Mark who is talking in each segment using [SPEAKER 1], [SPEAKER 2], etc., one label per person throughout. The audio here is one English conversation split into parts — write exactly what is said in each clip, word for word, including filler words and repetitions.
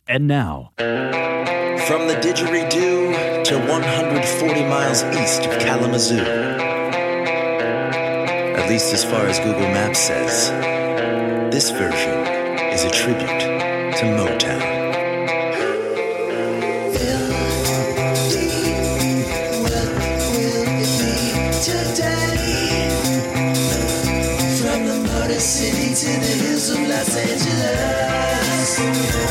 [SPEAKER 1] And now,
[SPEAKER 2] from the didgeridoo to one hundred forty miles east of Kalamazoo, at least as far as Google Maps says, this version is a tribute to Motown.
[SPEAKER 3] City to the hills of Los Angeles.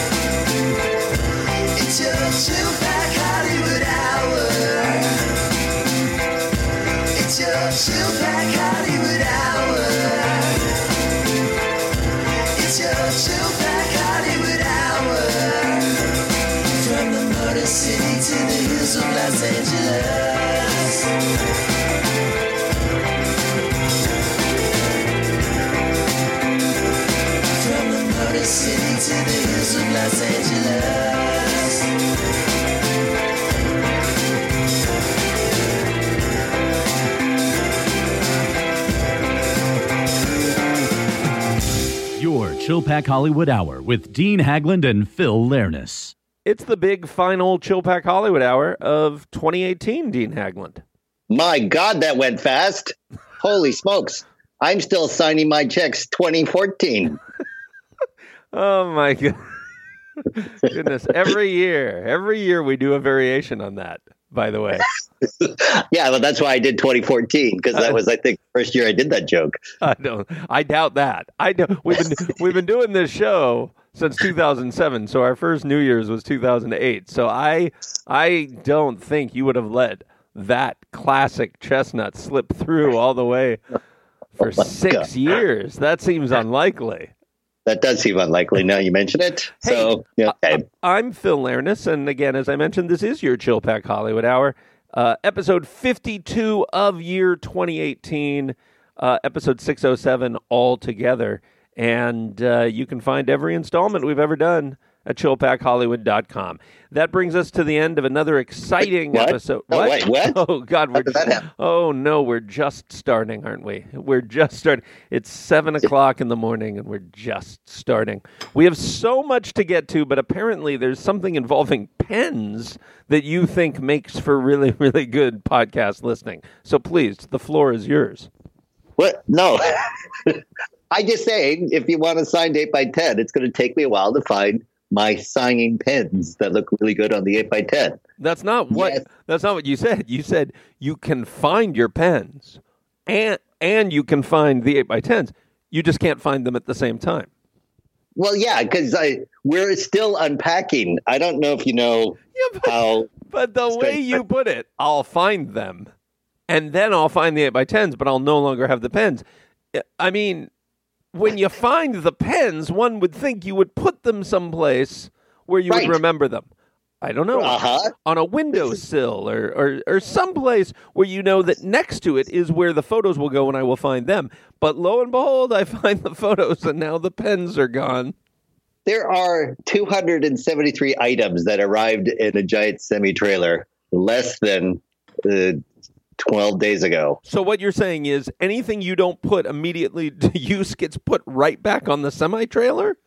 [SPEAKER 3] It's your Chillpack Hollywood Hour. It's your Chillpack Hollywood Hour. It's your Chillpack Hollywood Hour. From the Motor City to the hills of Los Angeles. City to the hills of Los Angeles.
[SPEAKER 1] your Chillpack Hollywood Hour with Dean Haglund and Phil Lernis.
[SPEAKER 4] It's the big final Chillpack Hollywood Hour of twenty eighteen, Dean Haglund.
[SPEAKER 5] My God, that went fast. Holy smokes. I'm still signing my checks twenty fourteen.
[SPEAKER 4] Oh, my God. Goodness. Every year, every year we do a variation on that, by the way.
[SPEAKER 5] Yeah, well, that's why I did twenty fourteen, because that was, I think, the first year I did that joke.
[SPEAKER 4] I don't. I doubt that. I don't. We've been we've been doing this show since two thousand seven, so our first New Year's was two thousand eight. So I I don't think you would have let that classic chestnut slip through all the way for oh six God. years. That seems unlikely.
[SPEAKER 5] That does seem unlikely now you mention it.
[SPEAKER 4] Hey,
[SPEAKER 5] so, yeah, okay.
[SPEAKER 4] I, I'm Phil Lernis, and again, as I mentioned, this is your Chillpack Hollywood Hour, uh, episode fifty-two of year twenty eighteen, uh, episode six oh seven altogether. And uh, you can find every installment we've ever done at chillpack hollywood dot com. That brings us to the end of another exciting
[SPEAKER 5] wait, what?
[SPEAKER 4] episode.
[SPEAKER 5] No,
[SPEAKER 4] what?
[SPEAKER 5] Wait, what?
[SPEAKER 4] Oh, God. We're just, oh, no, we're just starting, aren't we? We're just starting. It's seven o'clock in the morning, and we're just starting. We have so much to get to, but apparently there's something involving pens that you think makes for really, really good podcast listening. So please, the floor is yours.
[SPEAKER 5] What? No. I just say, if you want a signed eight by ten, it's going to take me a while to find my signing pens that look really good on the eight by ten.
[SPEAKER 4] That's not what yes. That's not what you said. You said you can find your pens and and you can find the eight by tens. You just can't find them at the same time.
[SPEAKER 5] Well, yeah, because I we're still unpacking. I don't know if you know
[SPEAKER 4] yeah, but,
[SPEAKER 5] how.
[SPEAKER 4] But the way you put it, I'll find them, and then I'll find the eight by tens, but I'll no longer have the pens. I mean, when you find the pens, one would think you would put them someplace where you right. would remember them. I don't know,
[SPEAKER 5] uh-huh.
[SPEAKER 4] on a windowsill or, or, or someplace where you know that next to it is where the photos will go and I will find them. But lo and behold, I find the photos and now the pens are gone.
[SPEAKER 5] There are two hundred seventy-three items that arrived in a giant semi-trailer less than uh, twelve days ago.
[SPEAKER 4] So what you're saying is anything you don't put immediately to use gets put right back on the semi-trailer?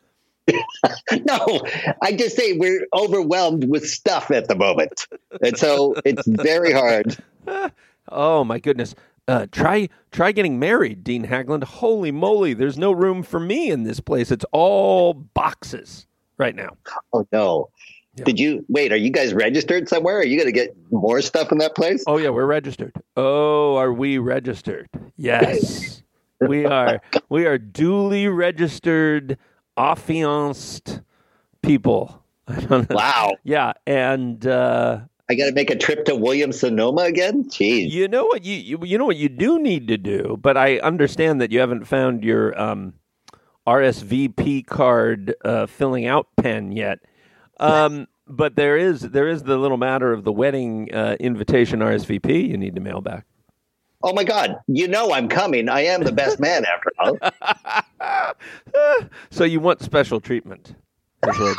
[SPEAKER 5] No, I just say we're overwhelmed with stuff at the moment. And so it's very hard.
[SPEAKER 4] Oh, my goodness. Uh, try try getting married, Dean Haglund. Holy moly, there's no room for me in this place. It's all boxes right now.
[SPEAKER 5] Oh, no. Yeah. Did you wait? Are you guys registered somewhere? Are you going to get more stuff in that place?
[SPEAKER 4] Oh, yeah, we're registered. Oh, are we registered? Yes, we are. We are duly registered, affianced people. I don't know.
[SPEAKER 5] Wow.
[SPEAKER 4] Yeah, and uh,
[SPEAKER 5] I got to make a trip to Williams-Sonoma again. Jeez.
[SPEAKER 4] You know what you, you you know what you do need to do, but I understand that you haven't found your um, R S V P card uh, filling out pen yet. Um, but there is there is the little matter of the wedding uh, invitation R S V P you need to mail back.
[SPEAKER 5] Oh, my God. You know I'm coming. I am the best man, after all.
[SPEAKER 4] So you want special treatment.
[SPEAKER 5] Well,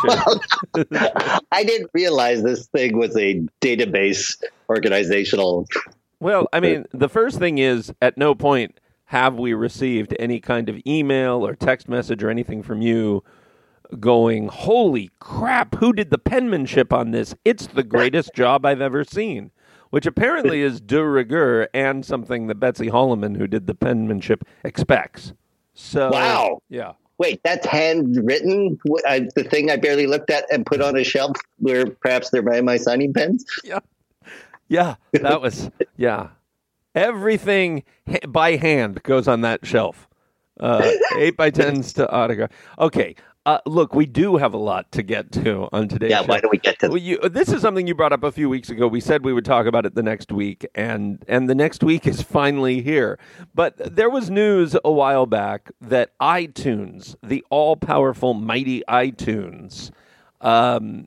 [SPEAKER 5] I didn't realize this thing was a database organizational.
[SPEAKER 4] Well, I mean, the first thing is, at no point have we received any kind of email or text message or anything from you going, holy crap, who did the penmanship on this? It's the greatest job I've ever seen, which apparently is de rigueur and something that Betsy Holloman, who did the penmanship, expects. So,
[SPEAKER 5] Wow.
[SPEAKER 4] Yeah.
[SPEAKER 5] Wait, that's handwritten? Wh- I, the thing I barely looked at and put on a shelf where perhaps they're my, my signing pens?
[SPEAKER 4] Yeah. Yeah. That was, yeah. Everything ha- by hand goes on that shelf. Uh, eight by tens to autograph. Okay. Uh, look, we do have a lot to get to on today's
[SPEAKER 5] Yeah,
[SPEAKER 4] show.
[SPEAKER 5] why don't we get to
[SPEAKER 4] Well, you, this is something you brought up a few weeks ago. We said we would talk about it the next week, and, and the next week is finally here. But there was news a while back that iTunes, the all-powerful, mighty iTunes, um,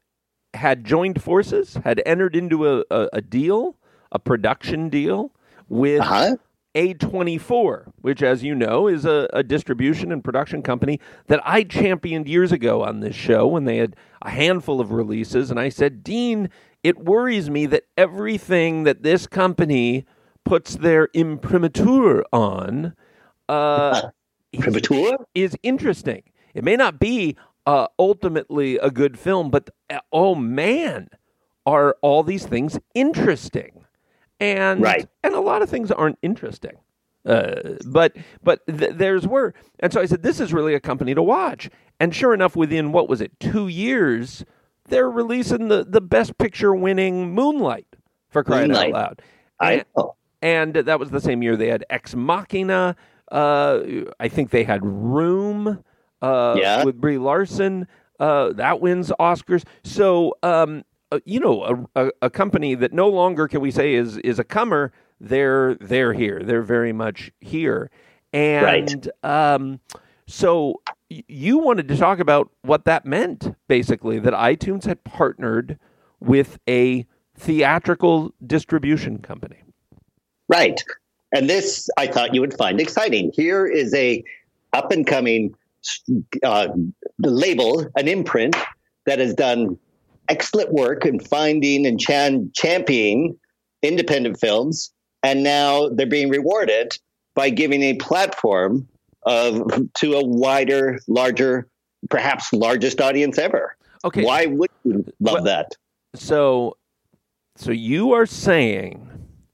[SPEAKER 4] had joined forces, had entered into a, a, a deal, a production deal with
[SPEAKER 5] Uh-huh.
[SPEAKER 4] A twenty-four, which, as you know, is a, a distribution and production company that I championed years ago on this show when they had a handful of releases. And I said, Dean, it worries me that everything that this company puts their imprimatur on uh,
[SPEAKER 5] Imprimatur?
[SPEAKER 4] is interesting. It may not be uh, ultimately a good film, but uh, oh man, are all these things interesting? And
[SPEAKER 5] Right.
[SPEAKER 4] and a lot of things aren't interesting. Uh, but but th- there's were. And so I said, this is really a company to watch. And sure enough, within, what was it, two years, they're releasing the, the Best Picture winning Moonlight, for crying
[SPEAKER 5] Moonlight.
[SPEAKER 4] out loud.
[SPEAKER 5] I
[SPEAKER 4] And,
[SPEAKER 5] know.
[SPEAKER 4] and that was the same year they had Ex Machina. Uh, I think they had Room uh,
[SPEAKER 5] Yeah.
[SPEAKER 4] with Brie Larson. Uh, that wins Oscars. So, um, uh, you know, a, a, a company that no longer can we say is is a comer. They're they're here. They're very much here. And um, so y- you wanted to talk about what that meant, basically, that iTunes had partnered with a theatrical distribution company.
[SPEAKER 5] Right. And this I thought you would find exciting. Here is a up and coming uh, label, an imprint that has done excellent work in finding and chan- championing independent films. And now they're being rewarded by giving a platform of to a wider, larger, perhaps largest audience ever.
[SPEAKER 4] Okay.
[SPEAKER 5] Why would you love
[SPEAKER 4] Well-
[SPEAKER 5] that?
[SPEAKER 4] So, so you are saying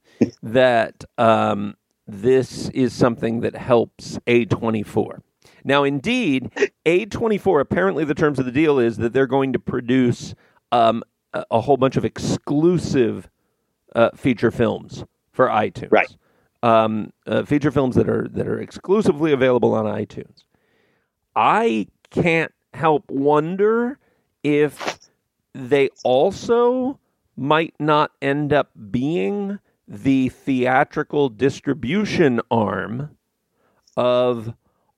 [SPEAKER 4] that um, this is something that helps A twenty-four. Now, indeed, A twenty-four, apparently the terms of the deal is that they're going to produce um, a, a whole bunch of exclusive uh, feature films for iTunes.
[SPEAKER 5] Right.
[SPEAKER 4] Um, uh, feature films that are that are exclusively available on iTunes. I can't help wonder if they also might not end up being the theatrical distribution arm of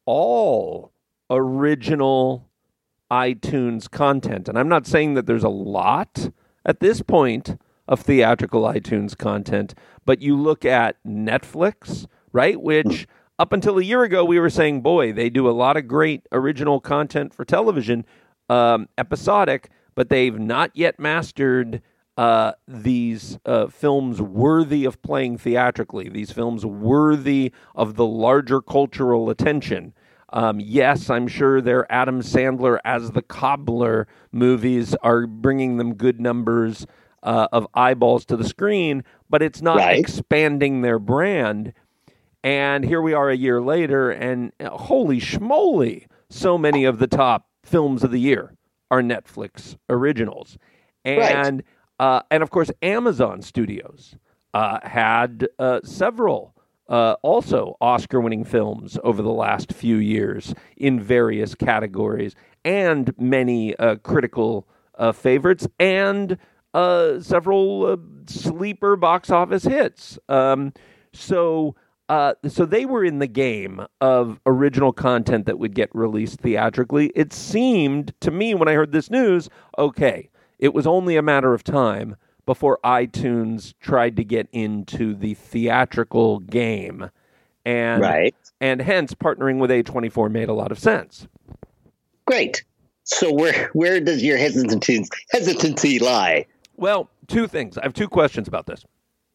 [SPEAKER 4] all original iTunes content. And I'm not saying that there's a lot at this point of theatrical iTunes content, but you look at Netflix, right, which up until a year ago we were saying, boy, they do a lot of great original content for television, um, episodic, but they've not yet mastered uh, these uh, films worthy of playing theatrically, these films worthy of the larger cultural attention. Um, yes, I'm sure their Adam Sandler as the Cobbler movies are bringing them good numbers uh, of eyeballs to the screen, but it's not
[SPEAKER 5] Right.
[SPEAKER 4] expanding their brand. And here we are a year later, and uh, holy schmoly, so many of the top films of the year are Netflix originals. And uh, and of course, Amazon Studios uh, had uh, several uh, also Oscar-winning films over the last few years in various categories, and many uh, critical uh, favorites, and uh, several uh, sleeper box office hits. Um, so. Uh, so they were in the game of original content that would get released theatrically. It seemed to me when I heard this news, okay, it was only a matter of time before iTunes tried to get into the theatrical game. And,
[SPEAKER 5] Right.
[SPEAKER 4] and hence partnering with A twenty-four made a lot of sense.
[SPEAKER 5] Great. So where where does your hesitancy hesitancy lie?
[SPEAKER 4] Well, two things. I have two questions about this.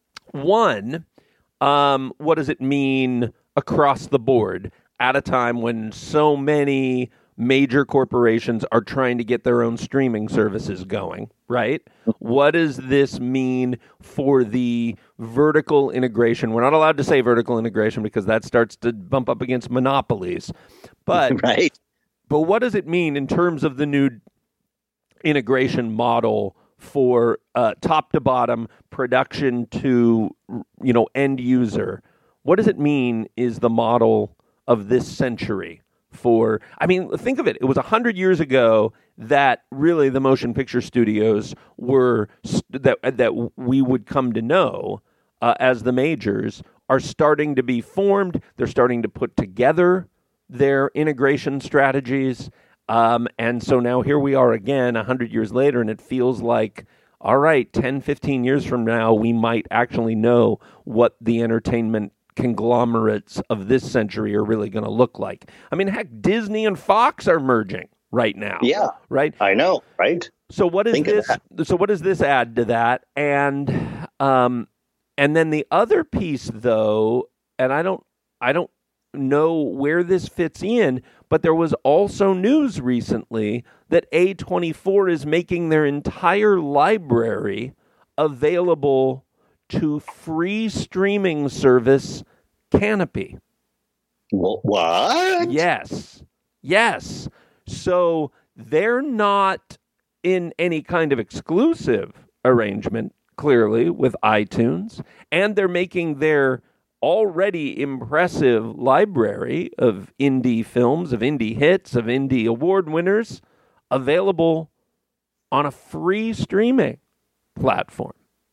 [SPEAKER 4] One, Um, what does it mean across the board at a time when so many major corporations are trying to get their own streaming services going, right? What does this mean for the vertical integration? We're not allowed to say vertical integration because that starts to bump up against monopolies. But,
[SPEAKER 5] right.
[SPEAKER 4] but what does it mean in terms of the new integration model for uh, top to bottom production to, you know, end user? What does it mean is the model of this century for, I mean, think of it. It was a hundred years ago that really the motion picture studios were, that, that we would come to know uh, as the majors are starting to be formed. They're starting to put together their integration strategies. Um, and so now here we are again a hundred years later, and it feels like, all right, ten, fifteen years from now, we might actually know what the entertainment conglomerates of this century are really going to look like. I mean, heck, Disney and Fox are merging right now.
[SPEAKER 5] Yeah.
[SPEAKER 4] Right?
[SPEAKER 5] I know, right?
[SPEAKER 4] So what is
[SPEAKER 5] Think of
[SPEAKER 4] this? So what does this add to that? And um, and then the other piece, though, and I don't, I don't know where this fits in, but there was also news recently that A twenty-four is making their entire library available to free streaming service Canopy.
[SPEAKER 5] Wh- What?
[SPEAKER 4] Yes. Yes. So they're not in any kind of exclusive arrangement, clearly, with iTunes, and they're making their already impressive library of indie films, of indie hits, of indie award winners available on a free streaming platform.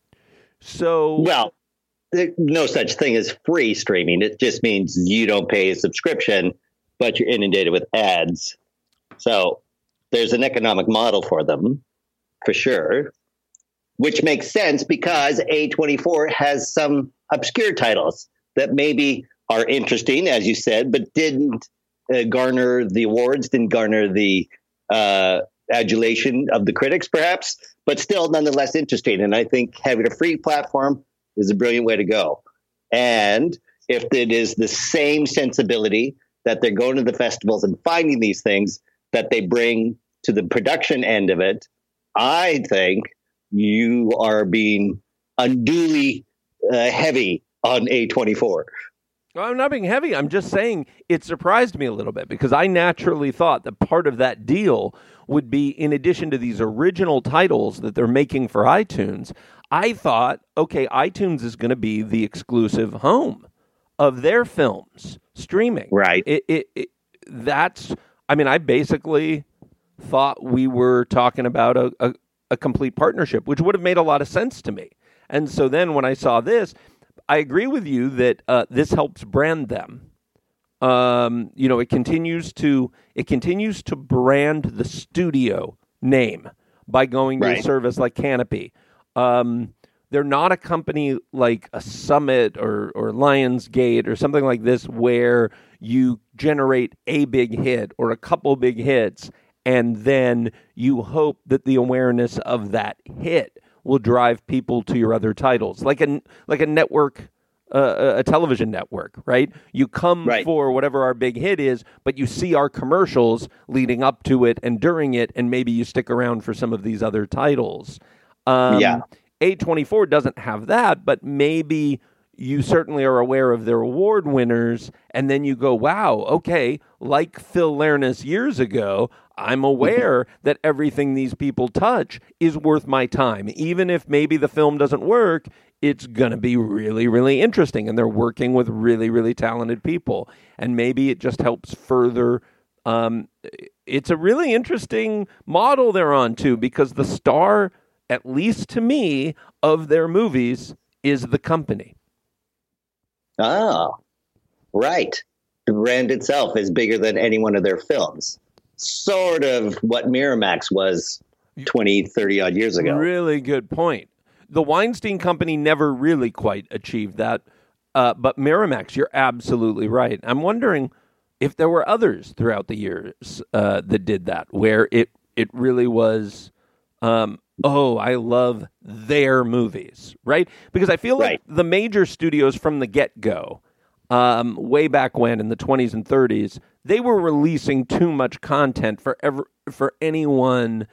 [SPEAKER 4] So,
[SPEAKER 5] Well, there's no such thing as free streaming. It just means you don't pay a subscription, but you're inundated with ads. So there's an economic model for them, for sure, which makes sense because A twenty-four has some obscure titles that maybe are interesting, as you said, but didn't uh, garner the awards, didn't garner the uh, adulation of the critics, perhaps, but still nonetheless interesting. And I think having a free platform is a brilliant way to go. And if it is the same sensibility that they're going to the festivals and finding these things that they bring to the production end of it, I think you are being unduly uh, heavy on A twenty-four.
[SPEAKER 4] Well, I'm not being heavy. I'm just saying it surprised me a little bit because I naturally thought that part of that deal would be, in addition to these original titles that they're making for iTunes, I thought, okay, iTunes is going to be the exclusive home of their films streaming.
[SPEAKER 5] Right.
[SPEAKER 4] It, it, it, that's, I mean, I basically thought we were talking about a, a, a complete partnership, which would have made a lot of sense to me. And so then when I saw this, I agree with you that uh, this helps brand them. Um, you know, it continues to it continues to brand the studio name by going to
[SPEAKER 5] Right.
[SPEAKER 4] a service like Canopy. Um, they're not a company like a Summit or or Lionsgate or something like this where you generate a big hit or a couple big hits and then you hope that the awareness of that hit will drive people to your other titles, like a like a network, uh, a television network, right? You come
[SPEAKER 5] Right.
[SPEAKER 4] for whatever our big hit is, but you see our commercials leading up to it and during it, and maybe you stick around for some of these other titles. Um,
[SPEAKER 5] Yeah.
[SPEAKER 4] A twenty-four doesn't have that, but maybe you certainly are aware of their award winners, and then you go, wow, okay, like Phil Lernis years ago, I'm aware that everything these people touch is worth my time. Even if maybe the film doesn't work, it's going to be really, really interesting, and they're working with really, really talented people. And maybe it just helps further. Um, it's a really interesting model they're on, too, because the star, at least to me, of their movies is the company.
[SPEAKER 5] Ah, right. The brand itself is bigger than any one of their films. Sort of what Miramax was twenty, thirty odd years ago.
[SPEAKER 4] Really good point. The Weinstein Company never really quite achieved that. Uh, but Miramax, you're absolutely right. I'm wondering if there were others throughout the years uh, that did that, where it, it really was, um, oh, I love their movies, right? Because I feel like
[SPEAKER 5] Right.
[SPEAKER 4] the major studios from the get-go, um, way back when in the twenties and thirties, they were releasing too much content for ever, for anyone,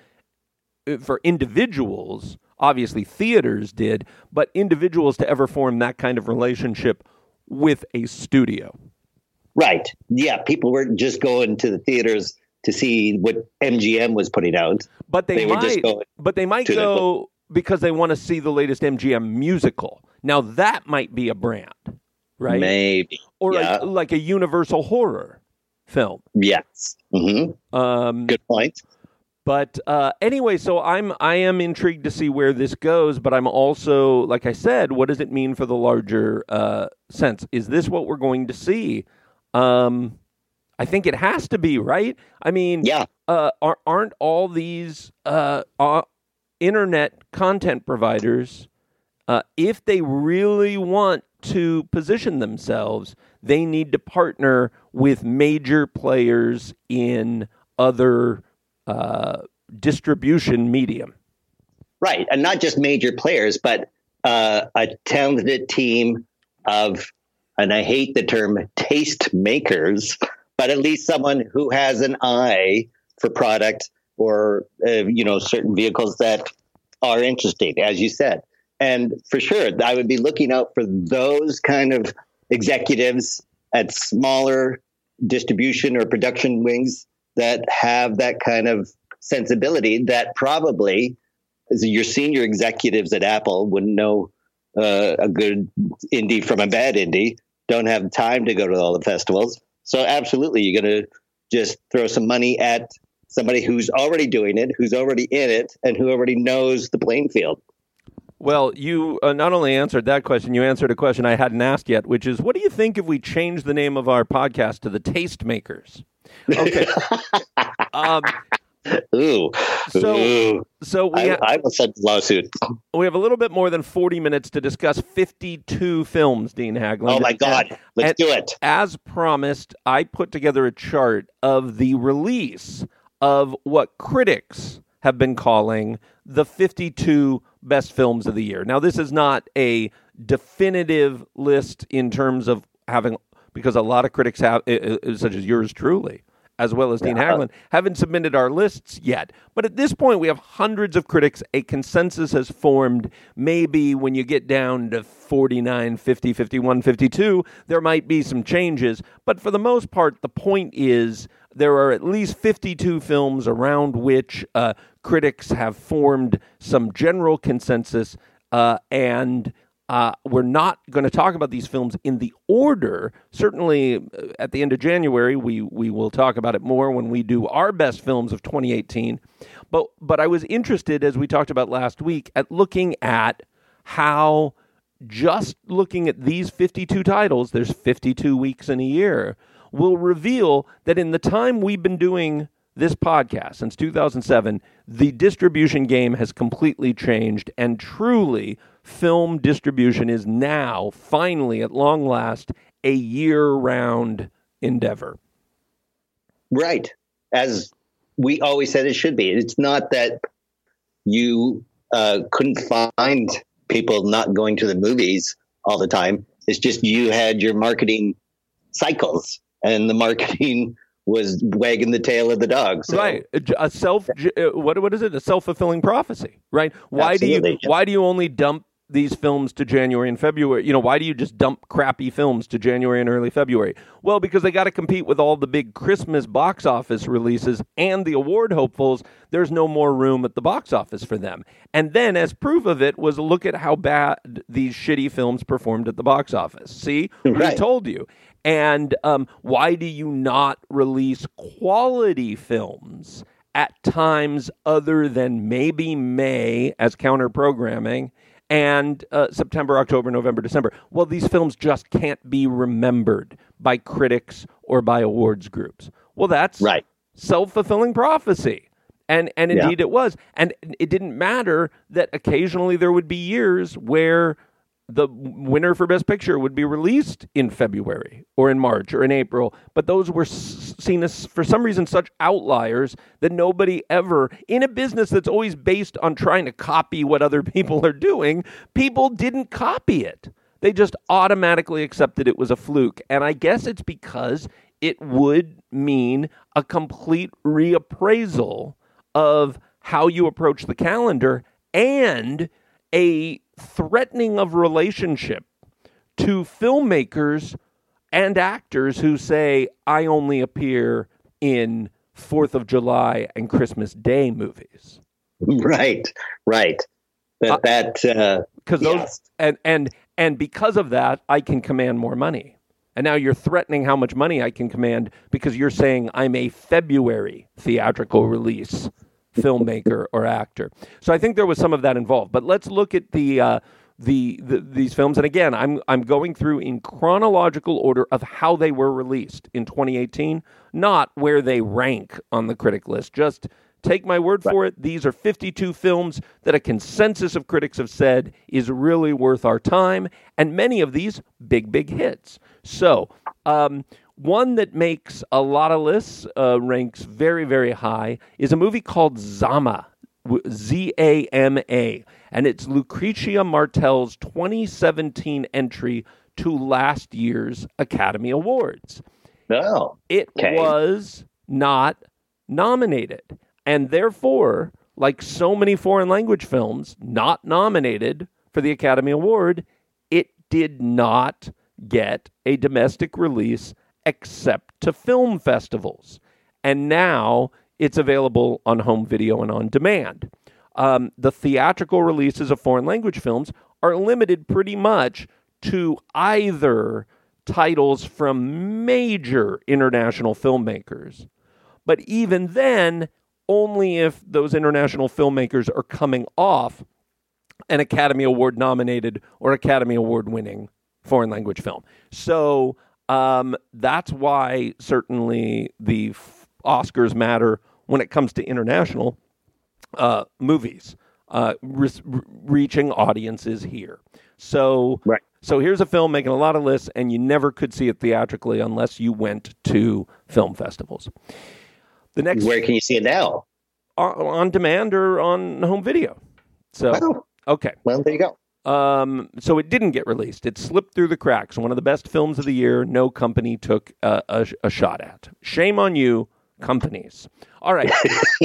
[SPEAKER 4] for individuals. Obviously, theaters did, but individuals to ever form that kind of relationship with a studio.
[SPEAKER 5] Right. Yeah, people were just going to the theaters to see what M G M was putting out.
[SPEAKER 4] But they,
[SPEAKER 5] They were
[SPEAKER 4] might,
[SPEAKER 5] just going
[SPEAKER 4] but they might
[SPEAKER 5] to the-
[SPEAKER 4] go because they want to see the latest M G M musical. Now that might be a brand, right?
[SPEAKER 5] Maybe.
[SPEAKER 4] Or
[SPEAKER 5] yeah.
[SPEAKER 4] a, like a Universal horror film.
[SPEAKER 5] Yes. hmm
[SPEAKER 4] Um,
[SPEAKER 5] Good point.
[SPEAKER 4] But uh, anyway, so I'm I am intrigued to see where this goes. But I'm also, like I said, what does it mean for the larger uh, sense? Is this what we're going to see? Um, I think it has to be, right? I mean,
[SPEAKER 5] Yeah.
[SPEAKER 4] uh, are, aren't all these uh, uh, internet content providers, uh, if they really want to position themselves, they need to partner with major players in other uh, distribution medium.
[SPEAKER 5] Right. And not just major players, but uh, a talented team of, and I hate the term taste makers, but at least someone who has an eye for product or, uh, you know, certain vehicles that are interesting, as you said. And for sure, I would be looking out for those kind of executives at smaller distribution or production wings that have that kind of sensibility that probably your senior executives at Apple wouldn't know uh, a good indie from a bad indie, don't have time to go to all the festivals. So absolutely, you're going to just throw some money at somebody who's already doing it, who's already in it, and who already knows the playing field.
[SPEAKER 4] Well, you uh, not only answered that question, you answered a question I hadn't asked yet, which is, what do you think if we change the name of our podcast to The Tastemakers? Okay. um,
[SPEAKER 5] Ooh.
[SPEAKER 4] So-
[SPEAKER 5] Ooh.
[SPEAKER 4] so we
[SPEAKER 5] I,
[SPEAKER 4] ha-
[SPEAKER 5] I will send a lawsuit.
[SPEAKER 4] we have a little bit more than forty minutes to discuss fifty-two films, Dean Haglund.
[SPEAKER 5] Oh, my God.
[SPEAKER 4] And-
[SPEAKER 5] Let's
[SPEAKER 4] and
[SPEAKER 5] do it.
[SPEAKER 4] As promised, I put together a chart of the release of what critics have been calling the fifty-two best films of the year. Now, this is not a definitive list in terms of having, because a lot of critics have, such as yours truly, as well as Dean
[SPEAKER 5] Yeah.
[SPEAKER 4] Haglund, haven't submitted our lists yet. But at this point, we have hundreds of critics. A consensus has formed. Maybe when you get down to forty-nine, fifty, fifty-one, fifty-two, there might be some changes. But for the most part, the point is there are at least fifty-two films around which uh, critics have formed some general consensus, uh, and Uh, we're not going to talk about these films in the order. Certainly, uh, at the end of January, we we will talk about it more when we do our best films of twenty eighteen. But but I was interested, as we talked about last week, at looking at how just looking at these fifty-two titles, there's fifty-two weeks in a year, will reveal that in the time we've been doing this podcast since two thousand seven, the distribution game has completely changed, and truly, film distribution is now, finally, at long last, a year-round endeavor.
[SPEAKER 5] Right. As we always said it should be. It's not that you uh, couldn't find people not going to the movies all the time. It's just you had your marketing cycles, and the marketing was wagging the tail of the dog. So,
[SPEAKER 4] Right, a self uh, what what is it? A self-fulfilling prophecy, right? Why do
[SPEAKER 5] Absolutely,
[SPEAKER 4] you
[SPEAKER 5] yeah.
[SPEAKER 4] why do you only dump these films to January and February? You know, why do you just dump crappy films to January and early February? Well, because they got to compete with all the big Christmas box office releases and the award hopefuls. There's no more room at the box office for them. And then, as proof of it, was look at how bad these shitty films performed at the box office. See, we
[SPEAKER 5] Right.
[SPEAKER 4] told you. And um, why do you not release quality films at times other than maybe May as counter programming and uh, September, October, November, December? Well, these films just can't be remembered by critics or by awards groups. Well, that's
[SPEAKER 5] Right.
[SPEAKER 4] self-fulfilling prophecy. And and
[SPEAKER 5] Yeah.
[SPEAKER 4] indeed it was. And it didn't matter that occasionally there would be years where the winner for Best Picture would be released in February or in March or in April, but those were s- seen as, for some reason, such outliers that nobody ever, in a business that's always based on trying to copy what other people are doing, people didn't copy it. They just automatically accepted it was a fluke. And I guess it's because it would mean a complete reappraisal of how you approach the calendar and a threatening of relationship to filmmakers and actors who say, I only appear in fourth of July and Christmas Day movies.
[SPEAKER 5] Right, right. That, uh, that, uh,
[SPEAKER 4] because
[SPEAKER 5] yes.
[SPEAKER 4] those, and, and, and because of that, I can command more money. And now you're threatening how much money I can command because you're saying I'm a February theatrical release filmmaker or actor. So I think there was some of that involved. But let's look at the, uh, the the these films. And again, I'm I'm going through in chronological order of how they were released in twenty eighteen, not where they rank on the critic list. Just take my word for it. These are fifty-two films that a consensus of critics have said is really worth our time, and many of these big, big hits. So, um, one that makes a lot of lists, uh, ranks very, very high, is a movie called Zama, Z A M A, and it's Lucrecia Martel's twenty seventeen entry to last year's Academy Awards.
[SPEAKER 5] Oh,
[SPEAKER 4] it
[SPEAKER 5] okay.
[SPEAKER 4] was not nominated. And therefore, like so many foreign language films not nominated for the Academy Award, it did not get a domestic release except to film festivals. And now it's available on home video and on demand. Um, the theatrical releases of foreign language films are limited pretty much to either titles from major international filmmakers. But even then, only if those international filmmakers are coming off an Academy Award nominated or Academy Award winning foreign language film. So um, that's why certainly the f- Oscars matter when it comes to international uh, movies uh, re- reaching audiences here. So,
[SPEAKER 5] right.
[SPEAKER 4] so here's a film making a lot of lists, and you never could see it theatrically unless you went to film festivals. The next,
[SPEAKER 5] where can you see it now?
[SPEAKER 4] On, on demand or on home video. So,
[SPEAKER 5] oh.
[SPEAKER 4] okay.
[SPEAKER 5] Well, there you go.
[SPEAKER 4] Um, so it didn't get released. It slipped through the cracks. One of the best films of the year, no company took uh, a, a shot at. Shame on you, companies. All right.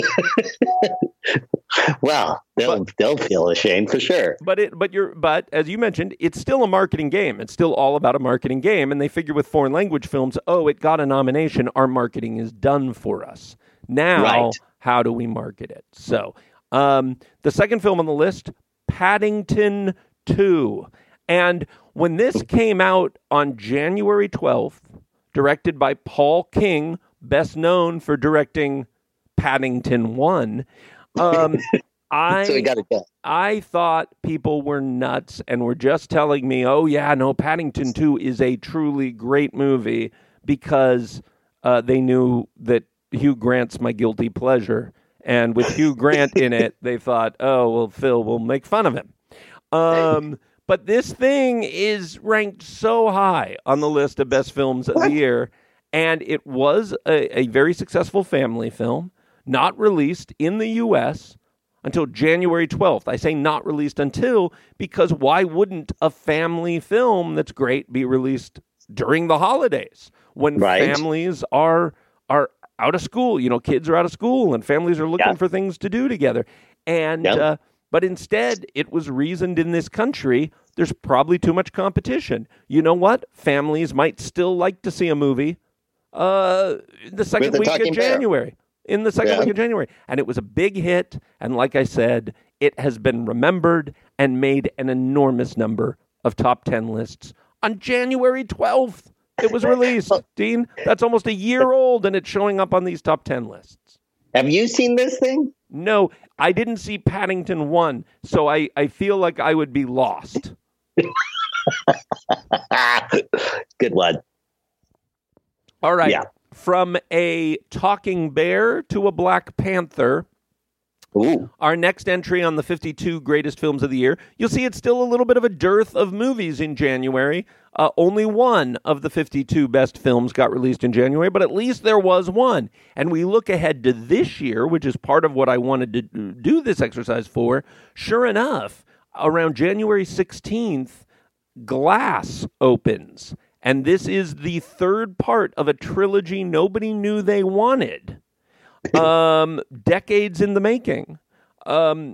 [SPEAKER 5] Well, they'll but, they'll feel ashamed for sure.
[SPEAKER 4] But it, but you're, but as you mentioned, it's still a marketing game. It's still all about a marketing game, and they figure with foreign language films, oh, it got a nomination. Our marketing is done for us. Now,
[SPEAKER 5] right.
[SPEAKER 4] How do we market it? So, um, the second film on the list, Paddington two, and when this came out on January twelfth, directed by Paul King, best known for directing Paddington one. Um, I
[SPEAKER 5] so we got it done.
[SPEAKER 4] I thought people were nuts and were just telling me, oh, yeah, no, Paddington two is a truly great movie because uh, they knew that Hugh Grant's my guilty pleasure. And with Hugh Grant in it, they thought, oh, well, Phil will make fun of him. Um, but this thing is ranked so high on the list of best films of the year. And it was a, a very successful family film, not released in the U S until January twelfth. I say not released until because why wouldn't a family film that's great be released during the holidays when
[SPEAKER 5] right.
[SPEAKER 4] families are are out of school? You know, kids are out of school and families are looking
[SPEAKER 5] yeah.
[SPEAKER 4] for things to do together. And
[SPEAKER 5] yeah.
[SPEAKER 4] uh, but instead, it was reasoned in this country there's probably too much competition. You know what? Families might still like to see a movie uh, the second
[SPEAKER 5] the
[SPEAKER 4] week of January.
[SPEAKER 5] Bear.
[SPEAKER 4] In the second
[SPEAKER 5] yeah.
[SPEAKER 4] week of January. And it was a big hit. And like I said, it has been remembered and made an enormous number of top ten lists. On January twelfth, it was released. Dean, that's almost a year old, and it's showing up on these top ten lists.
[SPEAKER 5] Have you seen this thing?
[SPEAKER 4] No, I didn't see Paddington one, so I, I feel like I would be lost.
[SPEAKER 5] Good one.
[SPEAKER 4] All right.
[SPEAKER 5] Yeah.
[SPEAKER 4] From a talking bear to a Black Panther.
[SPEAKER 5] Ooh.
[SPEAKER 4] Our next entry on the fifty-two greatest films of the year. You'll see it's still a little bit of a dearth of movies in January. Uh, only one of the fifty-two best films got released in January, but at least there was one. And we look ahead to this year, which is part of what I wanted to do this exercise for. Sure enough, around January sixteenth, Glass opens. And this is the third part of a trilogy nobody knew they wanted. Um, decades in the making. Um,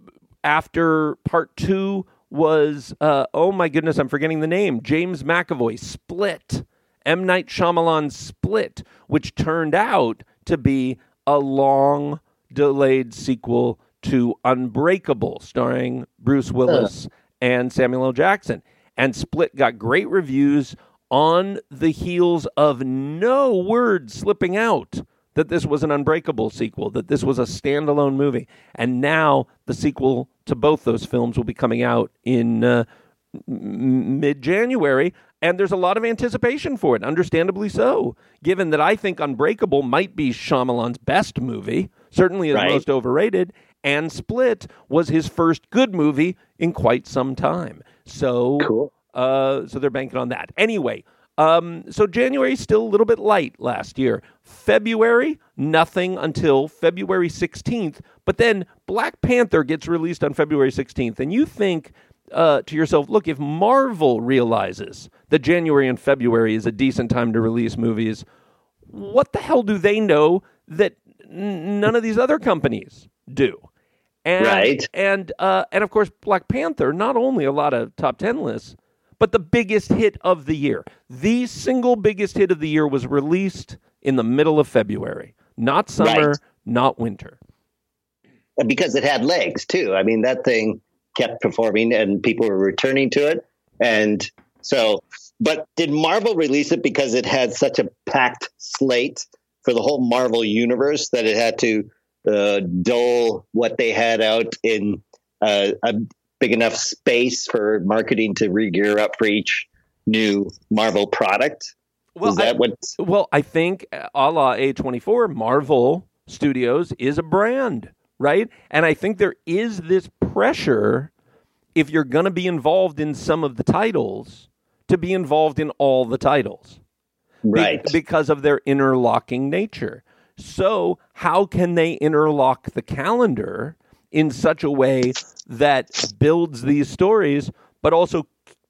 [SPEAKER 4] after part two was, uh, oh my goodness, I'm forgetting the name, James McAvoy, Split. M. Night Shyamalan's Split, which turned out to be a long delayed sequel to Unbreakable, starring Bruce Willis uh. and Samuel L. Jackson. And Split got great reviews on the heels of no word slipping out that this was an Unbreakable sequel, that this was a standalone movie. And now the sequel to both those films will be coming out in uh, m- mid-January. And there's a lot of anticipation for it, understandably so, given that I think Unbreakable might be Shyamalan's best movie, certainly his
[SPEAKER 5] right.
[SPEAKER 4] most overrated, and Split was his first good movie in quite some time. So,
[SPEAKER 5] cool.
[SPEAKER 4] uh, so they're banking on that. Anyway, um, so January still a little bit light last year. February, nothing until February sixteenth. But then Black Panther gets released on February sixteenth, and you think uh, to yourself, look, if Marvel realizes that January and February is a decent time to release movies, what the hell do they know that n- none of these other companies do? And,
[SPEAKER 5] right.
[SPEAKER 4] And, uh, and of course, Black Panther, not only a lot of top ten lists, but the biggest hit of the year. The single biggest hit of the year was released in the middle of February. Not summer,
[SPEAKER 5] right.
[SPEAKER 4] not winter.
[SPEAKER 5] Because it had legs, too. I mean, that thing kept performing and people were returning to it. And so, but did Marvel release it because it had such a packed slate for the whole Marvel universe that it had to uh, dole what they had out in uh, a big enough space for marketing to re-gear up for each new Marvel product?
[SPEAKER 4] Well,
[SPEAKER 5] Is that
[SPEAKER 4] I,
[SPEAKER 5] what?
[SPEAKER 4] Well, I think a la A twenty-four, Marvel Studios is a brand, right? And I think there is this pressure, if you're going to be involved in some of the titles, to be involved in all the titles.
[SPEAKER 5] Right.
[SPEAKER 4] Be- because of their interlocking nature. So how can they interlock the calendar in such a way that builds these stories, but also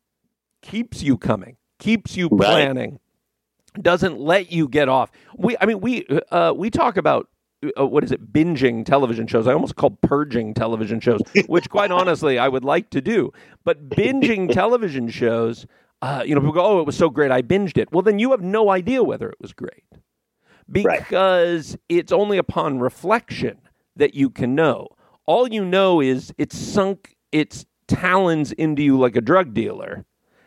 [SPEAKER 4] keeps you coming, keeps you planning, right. doesn't let you get off? We, I mean, we uh, we talk about uh, what is it, binging television shows. I almost called purging television shows, which, quite honestly, I would like to do. But binging television shows, uh, you know, people go, "Oh, it was so great, I binged it." Well, then you have no idea whether it was great, because right. it's only upon reflection that you can know. All you know is it's sunk its talons into you like a drug dealer,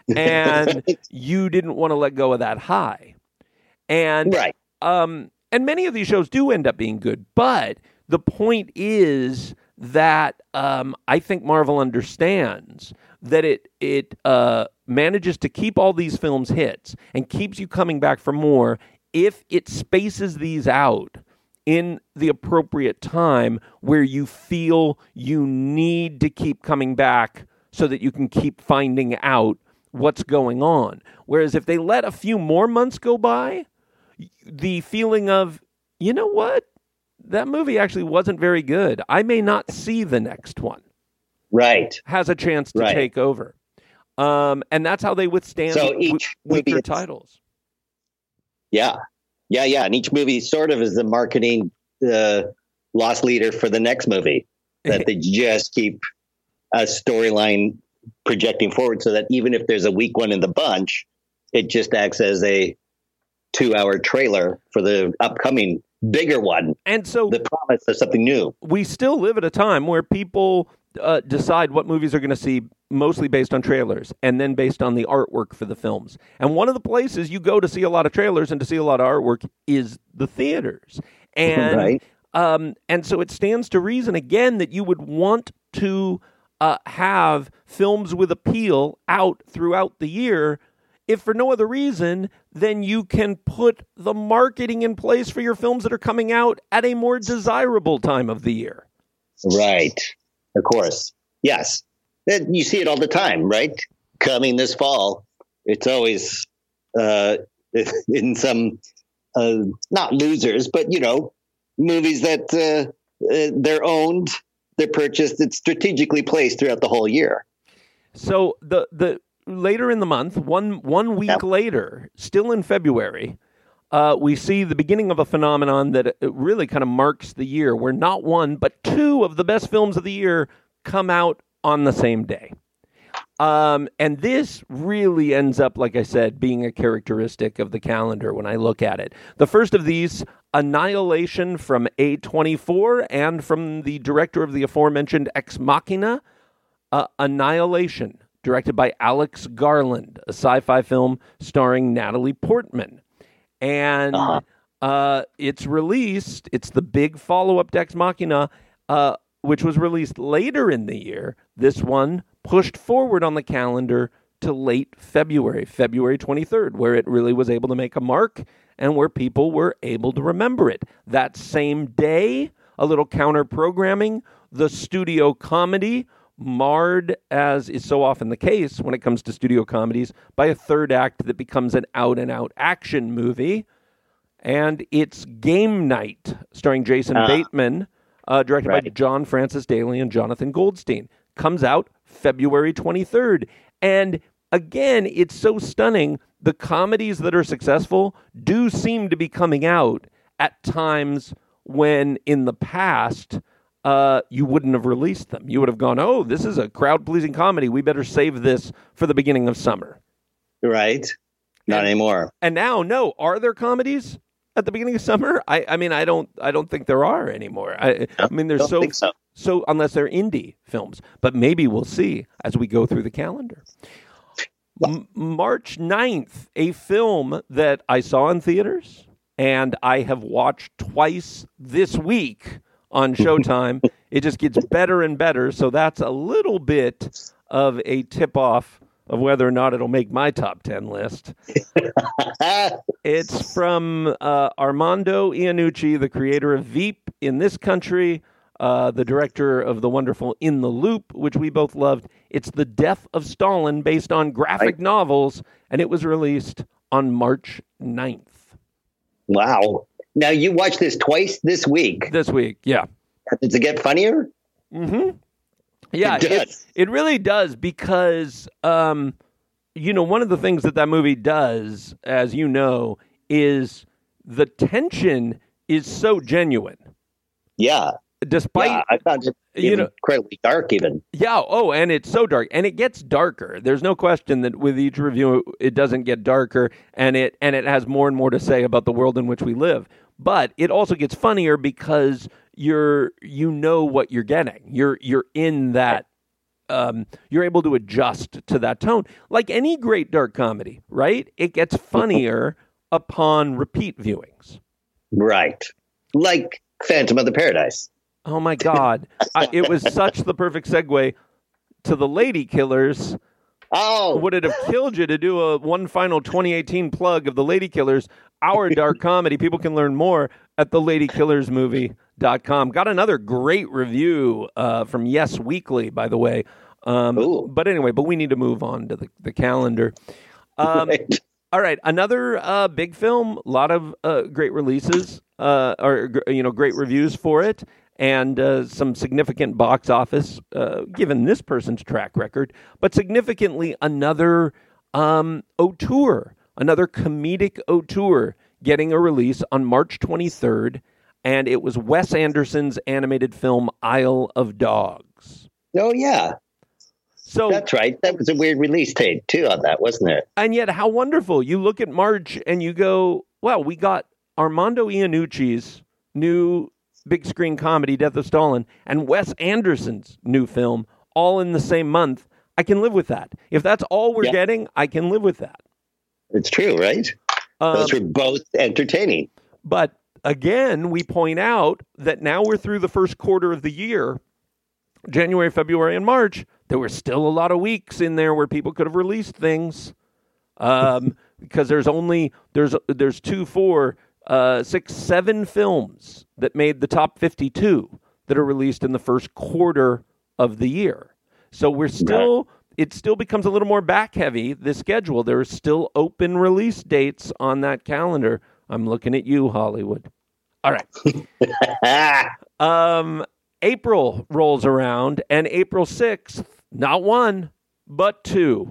[SPEAKER 4] and you didn't want to let go of that high. And
[SPEAKER 5] right.
[SPEAKER 4] um, and many of these shows do end up being good, but the point is that um, I think Marvel understands that it it uh, manages to keep all these films hits and keeps you coming back for more if it spaces these out in the appropriate time where you feel you need to keep coming back so that you can keep finding out what's going on. Whereas if they let a few more months go by, the feeling of, you know what, that movie actually wasn't very good, I may not see the next one,
[SPEAKER 5] right,
[SPEAKER 4] has a chance to
[SPEAKER 5] right.
[SPEAKER 4] take over. Um, and that's how they withstand
[SPEAKER 5] so each
[SPEAKER 4] w- weaker
[SPEAKER 5] movie
[SPEAKER 4] titles.
[SPEAKER 5] Yeah. Yeah, yeah. And each movie sort of is the marketing uh, loss leader for the next movie, that they just keep a storyline projecting forward so that even if there's a weak one in the bunch, it just acts as a two-hour trailer for the upcoming bigger one.
[SPEAKER 4] And so
[SPEAKER 5] the promise of something new.
[SPEAKER 4] We still live at a time where people uh, decide what movies are going to see mostly based on trailers and then based on the artwork for the films. And one of the places you go to see a lot of trailers and to see a lot of artwork is the theaters. And
[SPEAKER 5] right.
[SPEAKER 4] um, and so it stands to reason, again, that you would want to uh, have films with appeal out throughout the year, if for no other reason, then you can put the marketing in place for your films that are coming out at a more desirable time of the year.
[SPEAKER 5] Right. Of course. Yes. You see it all the time, right? Coming this fall, it's always uh, in some, uh, not losers, but, you know, movies that uh, uh, they're owned, they're purchased, it's strategically placed throughout the whole year.
[SPEAKER 4] So the the later in the month, one one week
[SPEAKER 5] Yep.
[SPEAKER 4] later, still in February, uh, we see the beginning of a phenomenon that uh, really kind of marks the year, where not one but two of the best films of the year come out on the same day. Um, and this really ends up, like I said, being a characteristic of the calendar when I look at it. The first of these, Annihilation from A twenty-four and from the director of the aforementioned Ex Machina, uh, Annihilation, directed by Alex Garland, a sci-fi film starring Natalie Portman. And
[SPEAKER 5] Uh-huh.
[SPEAKER 4] uh, it's released, it's the big follow-up to Ex Machina, uh, which was released later in the year. This one pushed forward on the calendar to late February, February twenty-third, where it really was able to make a mark and where people were able to remember it. That same day, a little counter-programming, the studio comedy, marred, as is so often the case when it comes to studio comedies, by a third act that becomes an out-and-out action movie. And it's Game Night, starring Jason
[SPEAKER 5] Ah.
[SPEAKER 4] Bateman, uh, directed by
[SPEAKER 5] Right.
[SPEAKER 4] John Francis Daley and Jonathan Goldstein. Comes out February twenty-third. And again, it's so stunning. The comedies that are successful do seem to be coming out at times when in the past uh, you wouldn't have released them. You would have gone, oh, this is a crowd-pleasing comedy. We better save this for the beginning of summer.
[SPEAKER 5] Right? Not
[SPEAKER 4] And-
[SPEAKER 5] anymore.
[SPEAKER 4] And now, no, are there comedies at the beginning of summer? I, I mean, I don't, I don't think there are anymore. I, I mean, there's
[SPEAKER 5] Don't
[SPEAKER 4] so,
[SPEAKER 5] think so.
[SPEAKER 4] so unless they're indie films, but maybe we'll see as we go through the calendar. M- March ninth, a film that I saw in theaters and I have watched twice this week on Showtime. It just gets better and better. So that's a little bit of a tip-off of whether or not it'll make my top ten list. It's from uh, Armando Iannucci, the creator of Veep in this country, uh, the director of the wonderful In the Loop, which we both loved. It's The Death of Stalin, based on graphic
[SPEAKER 5] Right.
[SPEAKER 4] novels, and it was released on March ninth.
[SPEAKER 5] Wow. Now, you watched this twice this week.
[SPEAKER 4] This week, yeah.
[SPEAKER 5] Does it get funnier?
[SPEAKER 4] Mm-hmm. Yeah,
[SPEAKER 5] It
[SPEAKER 4] it,
[SPEAKER 5] does.
[SPEAKER 4] it really does because, um, you know, one of the things that that movie does, as you know, is the tension is so genuine.
[SPEAKER 5] Yeah.
[SPEAKER 4] Despite,
[SPEAKER 5] yeah, I found it
[SPEAKER 4] you
[SPEAKER 5] even
[SPEAKER 4] know-
[SPEAKER 5] incredibly dark even.
[SPEAKER 4] yeah, oh, and it's so dark, and it gets darker. There's no question that with each review, it doesn't get darker, and it and it has more and more to say about the world in which we live. But it also gets funnier because you're you know what you're getting. You're you're in that. Um, you're able to adjust to that tone, like any great dark comedy, right? It gets funnier upon repeat viewings.
[SPEAKER 5] Right. Like Phantom of the Paradise.
[SPEAKER 4] Oh my God. I, it was such the perfect segue to The Lady Killers.
[SPEAKER 5] Oh,
[SPEAKER 4] Would it have killed you to do a one final twenty eighteen plug of The Lady Killers, our dark comedy? People can learn more at the lady killers movie dot com. Got another great review uh, from Yes Weekly, by the way. Um,
[SPEAKER 5] Ooh.
[SPEAKER 4] but anyway, but we need to move on to the, the calendar. Um,
[SPEAKER 5] right.
[SPEAKER 4] All right, another uh, big film. A lot of uh, great releases, uh, or gr- you know, great reviews for it, and uh, some significant box office, uh, given this person's track record. But significantly, another um, auteur, another comedic auteur, getting a release on March twenty-third, and it was Wes Anderson's animated film Isle of Dogs.
[SPEAKER 5] Oh, yeah.
[SPEAKER 4] So
[SPEAKER 5] That's right. That was a weird release date, too, on that, wasn't it?
[SPEAKER 4] And yet, how wonderful. You look at March and you go, well, we got Armando Iannucci's new big screen comedy, Death of Stalin, and Wes Anderson's new film, all in the same month. I can live with that. If that's all we're
[SPEAKER 5] Yeah.
[SPEAKER 4] getting, I can live with that.
[SPEAKER 5] It's true, right?
[SPEAKER 4] Um,
[SPEAKER 5] Those were both entertaining.
[SPEAKER 4] But again, we point out that now we're through the first quarter of the year, January, February, and March. There were still a lot of weeks in there where people could have released things, um, because there's only there's there's two, four, uh, six, seven films that made the top fifty-two that are released in the first quarter of the year. So we're still it still becomes a little more back heavy. The schedule, there are still open release dates on that calendar. I'm looking at you, Hollywood. All right.
[SPEAKER 5] Ah,
[SPEAKER 4] Um, April rolls around, and April sixth, not one, but two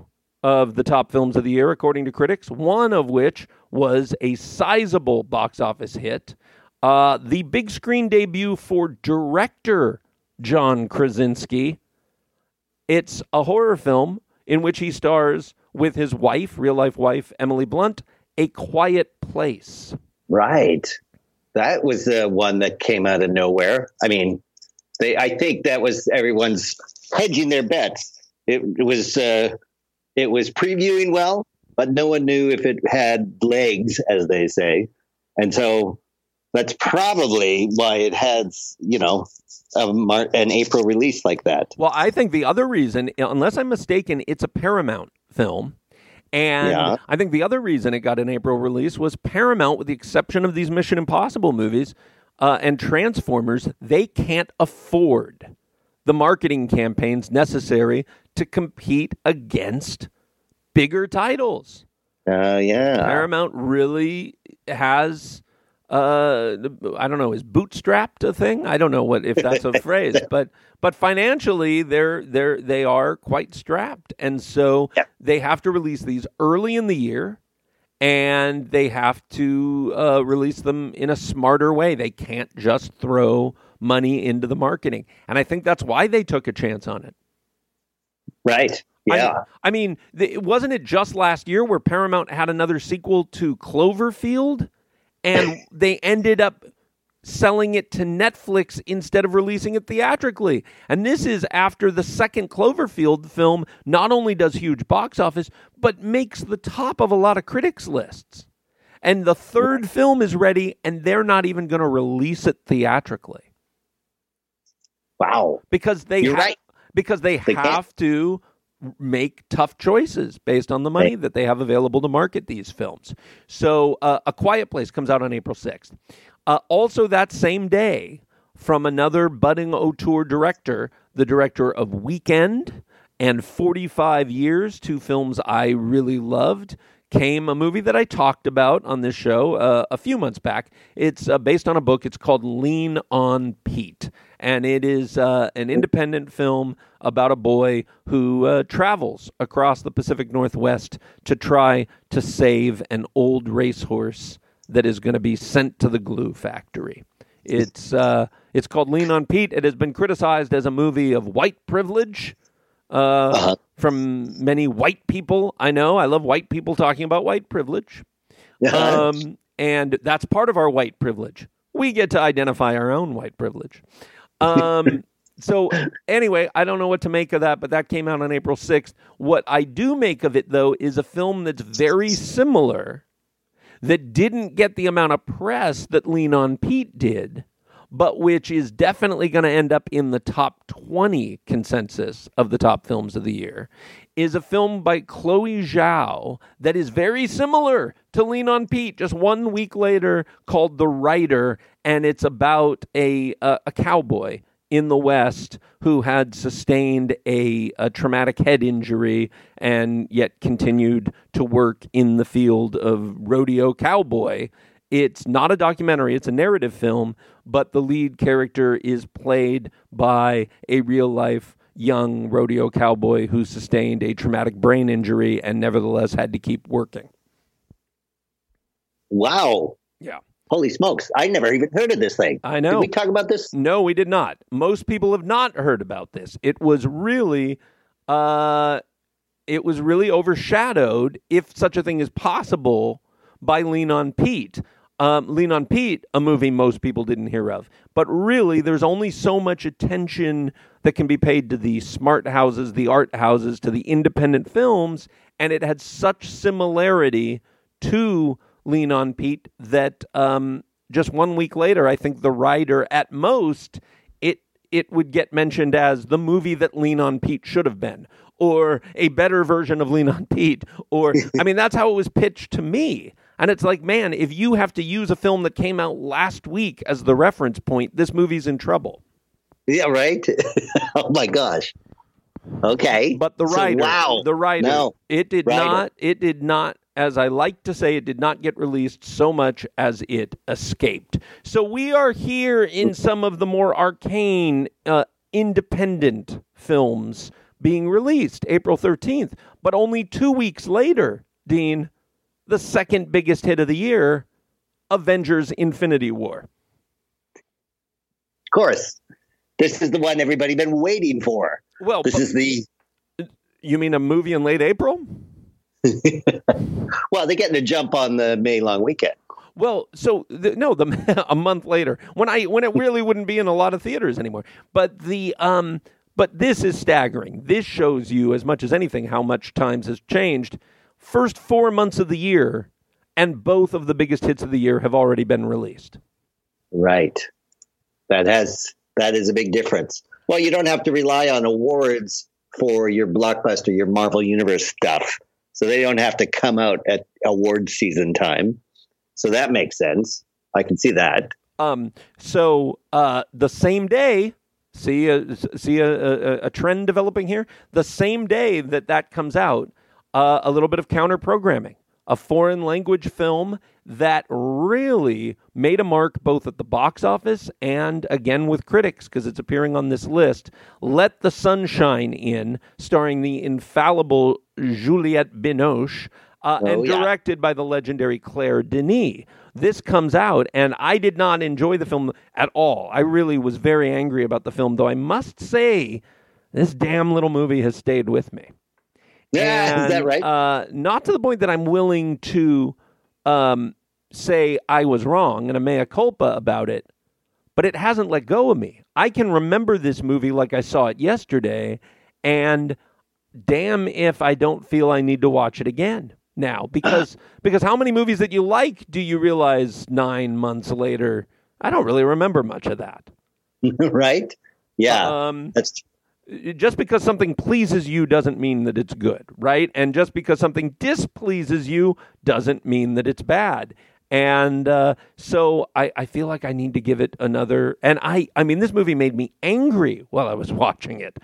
[SPEAKER 4] of the top films of the year, according to critics, one of which was a sizable box office hit. Uh, the big screen debut for director John Krasinski. It's a horror film in which he stars with his wife, real-life wife, Emily Blunt, A Quiet Place.
[SPEAKER 5] Right. That was the one that came out of nowhere. I mean, they. I think that was everyone's hedging their bets. It, it was uh, it was previewing well, but no one knew if it had legs, as they say. And so that's probably why it has, you know, a Mar- an April release like that.
[SPEAKER 4] Well, I think the other reason, unless I'm mistaken, it's a Paramount film. And
[SPEAKER 5] Yeah.
[SPEAKER 4] I think the other reason it got an April release was Paramount, with the exception of these Mission Impossible movies uh, and Transformers, they can't afford the marketing campaigns necessary to compete against bigger titles.
[SPEAKER 5] Uh, yeah.
[SPEAKER 4] Paramount really has, uh, I don't know, is bootstrapped a thing? I don't know what if that's a phrase, but but financially they're they're they are quite strapped, and so
[SPEAKER 5] Yeah.
[SPEAKER 4] they have to release these early in the year, and they have to uh, release them in a smarter way. They can't just throw money into the marketing, and I think that's why they took a chance on it.
[SPEAKER 5] Right. Yeah.
[SPEAKER 4] I, I mean, the, wasn't it just last year where Paramount had another sequel to Cloverfield, and they ended up selling it to Netflix instead of releasing it theatrically? And this is after the second Cloverfield film not only does huge box office, but makes the top of a lot of critics' lists. And the third film is ready, and they're not even going to release it theatrically
[SPEAKER 5] Wow.
[SPEAKER 4] because they
[SPEAKER 5] You're
[SPEAKER 4] ha-
[SPEAKER 5] right.
[SPEAKER 4] because they,
[SPEAKER 5] They can't.
[SPEAKER 4] have to make tough choices based on the money that they have available to market these films. So uh, A Quiet Place comes out on April sixth. Uh, also that same day, from another budding auteur director, the director of Weekend and forty-five years, two films I really loved, came a movie that I talked about on this show uh, a few months back. It's uh, based on a book. It's called Lean on Pete. And it is uh, an independent film about a boy who uh, travels across the Pacific Northwest to try to save an old racehorse that is going to be sent to the glue factory. It's uh, it's called Lean on Pete. It has been criticized as a movie of white privilege uh,
[SPEAKER 5] Uh-huh.
[SPEAKER 4] from many white people. I know. I love white people talking about white privilege. Um, and that's part of our white privilege. We get to identify our own white privilege. Um, so anyway, I don't know what to make of that, but that came out on April sixth. What I do make of it, though, is a film that's very similar, that didn't get the amount of press that Lean on Pete did, but which is definitely going to end up in the top twenty consensus of the top films of the year, is a film by Chloe Zhao that is very similar to Lean on Pete, just one week later, called The Rider, and it's about a a, a cowboy in the West who had sustained a, a traumatic head injury and yet continued to work in the field of rodeo cowboy. It's not a documentary, it's a narrative film, but the lead character is played by a real-life young rodeo cowboy who sustained a traumatic brain injury and nevertheless had to keep working.
[SPEAKER 5] Wow.
[SPEAKER 4] Yeah.
[SPEAKER 5] Holy smokes. I never even heard of this thing.
[SPEAKER 4] I know.
[SPEAKER 5] Did we talk about this?
[SPEAKER 4] No, we did not. Most people have not heard about this. It was really, uh, it was really overshadowed, if such a thing is possible, by Lean on Pete. Um, Lean on Pete, a movie most people didn't hear of. But really, there's only so much attention that can be paid to the smart houses, the art houses, to the independent films, and it had such similarity to Lean on Pete that um, just one week later, I think The Rider, at most, it it would get mentioned as the movie that Lean on Pete should have been, or a better version of Lean on Pete, or, I mean, that's how it was pitched to me. And it's like, man, if you have to use a film that came out last week as the reference point, this movie's in trouble.
[SPEAKER 5] Yeah, right? Oh, my gosh. Okay.
[SPEAKER 4] But The
[SPEAKER 5] So,
[SPEAKER 4] Rider,
[SPEAKER 5] wow.
[SPEAKER 4] The Rider,
[SPEAKER 5] No.
[SPEAKER 4] it did
[SPEAKER 5] Rider.
[SPEAKER 4] not, it did not, as I like to say, it did not get released so much as it escaped. So we are here in some of the more arcane, uh, independent films being released, April thirteenth. But only two weeks later, Dean, the second biggest hit of the year, Avengers Infinity War.
[SPEAKER 5] Of course. This is the one everybody been waiting for.
[SPEAKER 4] Well,
[SPEAKER 5] this
[SPEAKER 4] but,
[SPEAKER 5] is the...
[SPEAKER 4] You mean a movie in late April?
[SPEAKER 5] Well, they're getting a jump on the May long weekend.
[SPEAKER 4] Well, so the, no, the a month later, when I when it really wouldn't be in a lot of theaters anymore. But the um, but this is staggering. This shows you, as much as anything, how much times has changed. First four months of the year, and both of the biggest hits of the year have already been released.
[SPEAKER 5] Right. That has that is a big difference. Well, you don't have to rely on awards for your blockbuster, your Marvel Universe stuff. So they don't have to come out at award season time. So that makes sense. I can see that.
[SPEAKER 4] Um. So uh, the same day, see a, see a, a, a trend developing here. The same day that that comes out, uh, a little bit of counter programming. A foreign language film that really made a mark both at the box office and, again, with critics, because it's appearing on this list. Let the Sunshine In, starring the infallible Juliette Binoche, uh,
[SPEAKER 5] oh,
[SPEAKER 4] and
[SPEAKER 5] yeah.
[SPEAKER 4] directed by the legendary Claire Denis. This comes out, and I did not enjoy the film at all. I really was very angry about the film, though I must say, this damn little movie has stayed with me.
[SPEAKER 5] Yeah,
[SPEAKER 4] And,
[SPEAKER 5] is that right?
[SPEAKER 4] Uh, not to the point that I'm willing to um, say I was wrong and a mea culpa about it, but it hasn't let go of me. I can remember this movie like I saw it yesterday, and damn if I don't feel I need to watch it again now. Because because how many movies that you like do you realize nine months later, I don't really remember much of that.
[SPEAKER 5] Right? Yeah,
[SPEAKER 4] Um,
[SPEAKER 5] that's
[SPEAKER 4] just because something pleases you doesn't mean that it's good, right? And just because something displeases you doesn't mean that it's bad. And uh, so I, I feel like I need to give it another. And I, I mean, this movie made me angry while I was watching it.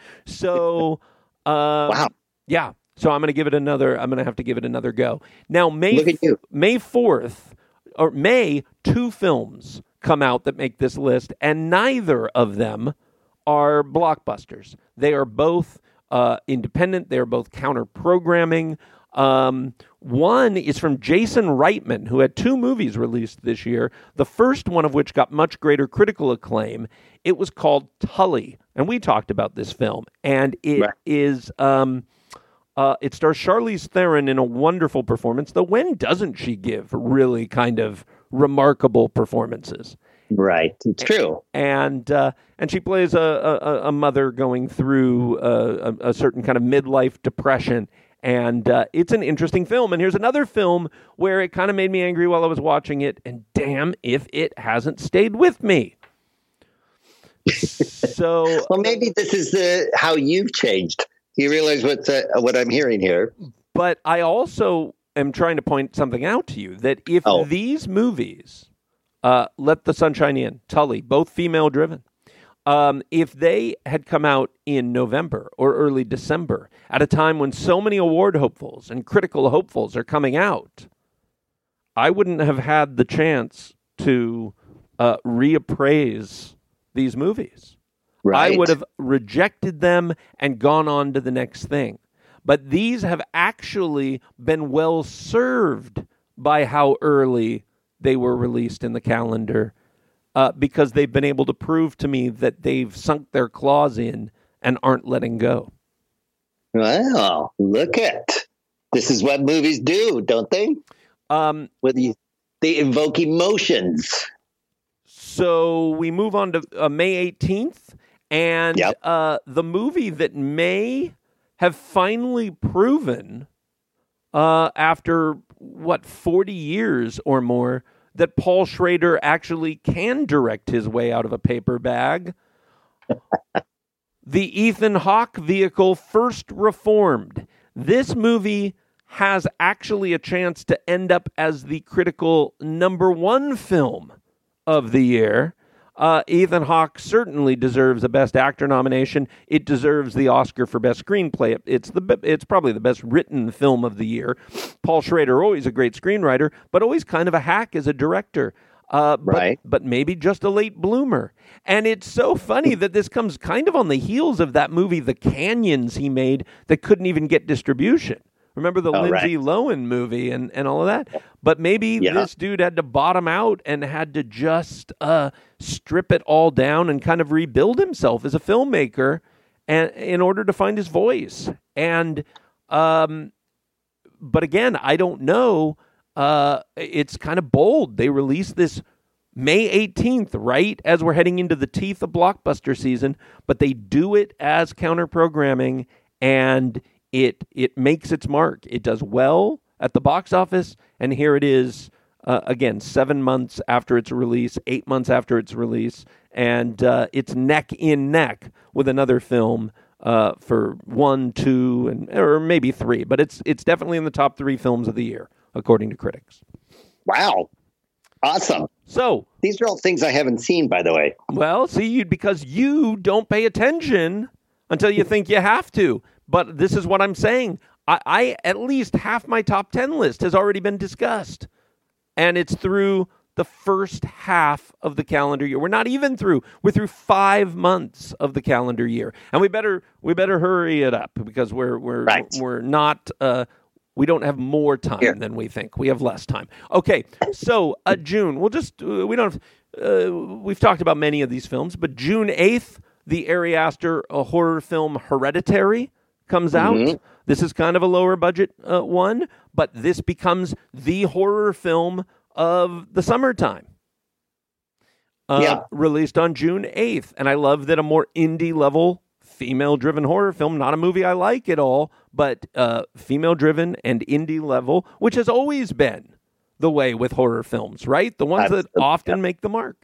[SPEAKER 4] So, um,
[SPEAKER 5] Wow.
[SPEAKER 4] yeah. So I'm going to give it another. I'm going to have to give it another go. Now, May
[SPEAKER 5] Look at you.
[SPEAKER 4] May fourth or May, two films come out that make this list, and neither of them are blockbusters. They are both uh, independent. They are both counter-programming. Um, one is from Jason Reitman, who had two movies released this year, the first one of which got much greater critical acclaim. It was called Tully, and we talked about this film. And it
[SPEAKER 5] Right.
[SPEAKER 4] is... Um, uh, it stars Charlize Theron in a wonderful performance, though when doesn't she give really kind of remarkable performances?
[SPEAKER 5] right. It's true.
[SPEAKER 4] and uh, and she plays a, a, a mother going through a, a, a certain kind of midlife depression, and uh, it's an interesting film. And here's another film where it kind of made me angry while I was watching it, and damn if it hasn't stayed with me. So,
[SPEAKER 5] Well, maybe this is the how you've changed. You realize what's uh, what I'm hearing here.
[SPEAKER 4] but I also am trying to point something out to you, that if
[SPEAKER 5] Oh.
[SPEAKER 4] these movies, uh, Let the Sunshine In, Tully, both female-driven, Um, if they had come out in November or early December, at a time when so many award hopefuls and critical hopefuls are coming out, I wouldn't have had the chance to uh, reappraise these movies.
[SPEAKER 5] Right.
[SPEAKER 4] I would have rejected them and gone on to the next thing. But these have actually been well served by how early they were released in the calendar. Uh, because they've been able to prove to me that they've sunk their claws in and aren't letting go.
[SPEAKER 5] Well, look at this is what movies do, don't they?
[SPEAKER 4] Um,
[SPEAKER 5] With you, they invoke emotions.
[SPEAKER 4] so we move on to uh, May eighteenth, and
[SPEAKER 5] Yep.
[SPEAKER 4] uh, the movie that may have finally proven, uh, after, what, forty years or more, that Paul Schrader actually can direct his way out of a paper bag. The Ethan Hawke vehicle, First Reformed. This movie has actually a chance to end up as the critical number one film of the year. Uh, Ethan Hawke certainly deserves a Best Actor nomination. It deserves the Oscar for Best Screenplay. It's the it's probably the best written film of the year. Paul Schrader, always a great screenwriter, but always kind of a hack as a director. Uh, but,
[SPEAKER 5] Right.
[SPEAKER 4] but maybe just a late bloomer. And it's so funny that this comes kind of on the heels of that movie, The Canyons, he made that couldn't even get distribution. Remember the
[SPEAKER 5] Oh,
[SPEAKER 4] Lindsay
[SPEAKER 5] right.
[SPEAKER 4] Lohan movie and, and all of that? But maybe
[SPEAKER 5] Yeah.
[SPEAKER 4] this dude had to bottom out and had to just uh, strip it all down and kind of rebuild himself as a filmmaker and in order to find his voice. And um, but again, I don't know. Uh, it's kind of bold. They released this May eighteenth, right as we're heading into the teeth of blockbuster season, but they do it as counter programming, and it it makes its mark. It does well at the box office, and here it is uh, again, seven months after its release, eight months after its release, and uh, it's neck in neck with another film uh, for one, two, and or maybe three, but it's it's definitely in the top three films of the year, according to critics.
[SPEAKER 5] Wow. Awesome.
[SPEAKER 4] So,
[SPEAKER 5] These are all things I haven't seen, by the way.
[SPEAKER 4] well, see, you, because you don't pay attention until you think you have to. But this is what I'm saying. I, I at least half my top ten list has already been discussed, and it's through the first half of the calendar year. We're not even through. We're through five months of the calendar year, and we better we better hurry it up because we're we're
[SPEAKER 5] Right.
[SPEAKER 4] we're not. Uh, We don't have more time
[SPEAKER 5] Here.
[SPEAKER 4] than we think. We have less time. Okay, so uh, June. We'll just uh, we don't. Have, uh, we've talked about many of these films, but June eighth, the Ari Aster uh, horror film Hereditary comes out.
[SPEAKER 5] Mm-hmm.
[SPEAKER 4] This is kind of a lower budget uh, one, but this becomes the horror film of the summertime. Uh,
[SPEAKER 5] Yeah.
[SPEAKER 4] Released on June eighth, and I love that a more indie level female-driven horror film, not a movie I like at all, but uh, female-driven and indie level, which has always been the way with horror films, right? The ones
[SPEAKER 5] That's
[SPEAKER 4] that
[SPEAKER 5] the-
[SPEAKER 4] often
[SPEAKER 5] yeah.
[SPEAKER 4] make the mark.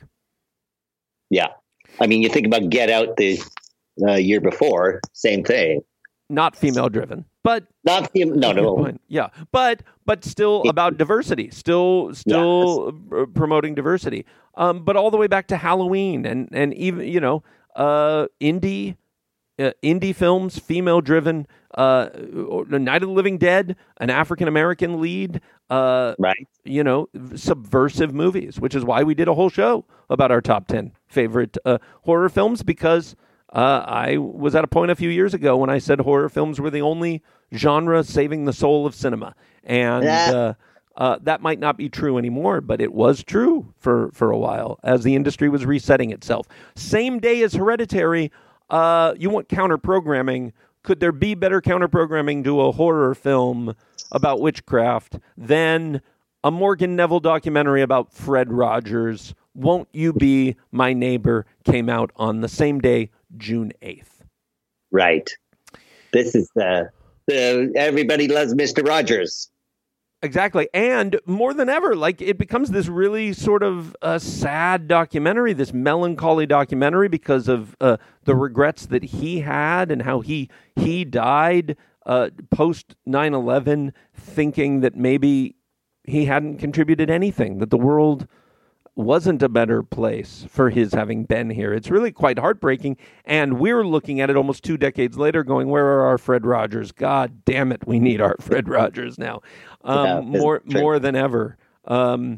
[SPEAKER 5] Yeah. I mean, you think about Get Out the uh, year before, same thing.
[SPEAKER 4] Not female-driven, but
[SPEAKER 5] Not him. No, no.
[SPEAKER 4] Fine. Yeah, but but still about diversity, still still uh, promoting diversity. Um, but all the way back to Halloween and and even you know uh, indie uh, indie films, female driven. Uh, Night of the Living Dead, an African American lead. Uh,
[SPEAKER 5] Right.
[SPEAKER 4] You know, subversive movies, which is why we did a whole show about our top ten favorite uh, horror films because. Uh, I was at a point a few years ago when I said horror films were the only genre saving the soul of cinema. And uh, uh, that might not be true anymore, but it was true for, for a while as the industry was resetting itself. Same day as Hereditary, uh, you want counter-programming. Could there be better counter-programming to a horror film about witchcraft than a Morgan Neville documentary about Fred Rogers? Won't You Be My Neighbor came out on the same day, June eighth.
[SPEAKER 5] Right. This is the, the everybody loves Mister Rogers.
[SPEAKER 4] Exactly. And more than ever, like it becomes this really sort of uh, sad documentary, this melancholy documentary because of uh, the regrets that he had and how he he died uh, post nine eleven, thinking that maybe he hadn't contributed anything, that the world wasn't a better place for his having been here. It's really quite heartbreaking. And we're looking at it almost two decades later going, where are our Fred Rogers? God damn it, we need our Fred Rogers now. Um,
[SPEAKER 5] Yeah, it's
[SPEAKER 4] more
[SPEAKER 5] true.
[SPEAKER 4] more than ever. Um,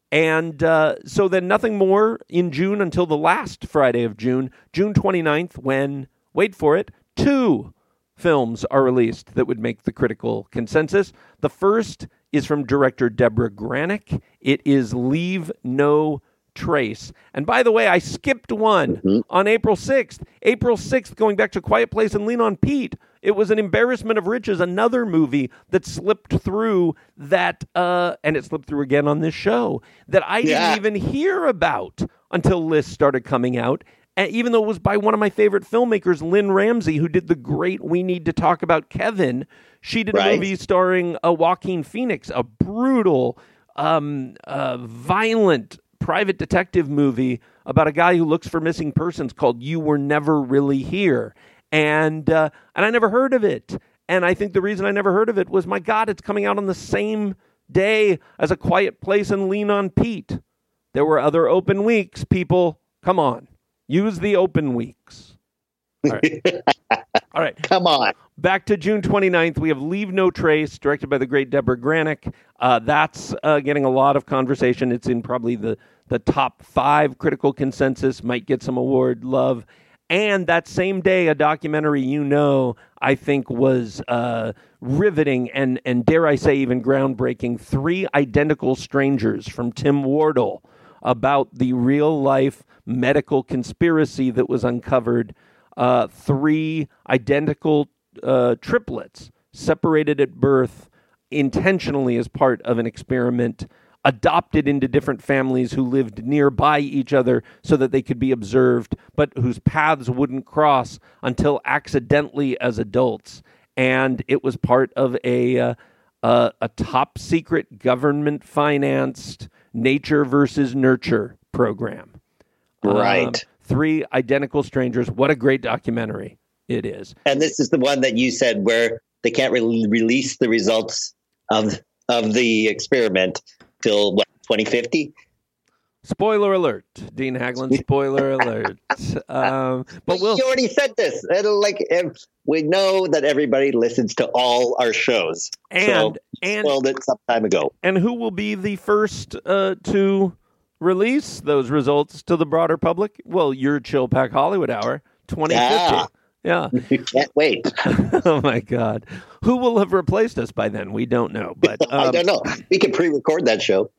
[SPEAKER 4] and uh, so then nothing more in June until the last Friday of June, June twenty-ninth, when, wait for it, two films are released that would make the critical consensus. The first is from director Deborah Granick. It is Leave No Trace. And by the way, I skipped one
[SPEAKER 5] Mm-hmm.
[SPEAKER 4] on April sixth. April sixth, going back to Quiet Place and Lean on Pete. It was an embarrassment of riches, another movie that slipped through that, uh, and it slipped through again on this show, that I
[SPEAKER 5] Yeah.
[SPEAKER 4] didn't even hear about until lists started coming out. And even though it was by one of my favorite filmmakers, Lynn Ramsey, who did the great We Need to Talk About Kevin. She did a
[SPEAKER 5] Right.
[SPEAKER 4] movie starring uh, Joaquin Phoenix, a brutal, um, uh, violent private detective movie about a guy who looks for missing persons called You Were Never Really Here. And uh, and I never heard of it. And I think the reason I never heard of it was, my God, it's coming out on the same day as A Quiet Place and Lean on Pete. There were other open weeks, people. Come on. Use the open weeks. All right. All right.
[SPEAKER 5] Come on.
[SPEAKER 4] Back to June twenty-ninth, we have Leave No Trace, directed by the great Deborah Granick. Uh, that's uh, getting a lot of conversation. It's in probably the, the top five critical consensus, might get some award love. And that same day, a documentary, you know, I think was uh, riveting and, and dare I say even groundbreaking, Three Identical Strangers from Tim Wardle, about the real-life medical conspiracy that was uncovered. Uh, three identical uh, triplets separated at birth intentionally as part of an experiment, adopted into different families who lived nearby each other so that they could be observed, but whose paths wouldn't cross until accidentally as adults. And it was part of a uh, uh, a top secret government financed nature versus nurture program.
[SPEAKER 5] Right.
[SPEAKER 4] Um, Three Identical Strangers. What a great documentary it is.
[SPEAKER 5] And this is the one that you said where they can't re- release the results of of the experiment till what, twenty fifty?
[SPEAKER 4] Spoiler alert, Dean Haglund. Spoiler alert. Um, but we'll.
[SPEAKER 5] You already said this. It'll, like, if we know that everybody listens to all our shows,
[SPEAKER 4] And
[SPEAKER 5] so
[SPEAKER 4] and
[SPEAKER 5] spoiled it some time ago.
[SPEAKER 4] and who will be the first uh, to release those results to the broader public? Well, your Chill Pack Hollywood Hour, twenty fifty.
[SPEAKER 5] Yeah.
[SPEAKER 4] Yeah.
[SPEAKER 5] You can't wait.
[SPEAKER 4] Oh my God. Who will have replaced us by then? We don't know. But um,
[SPEAKER 5] I don't know. We can pre-record that show.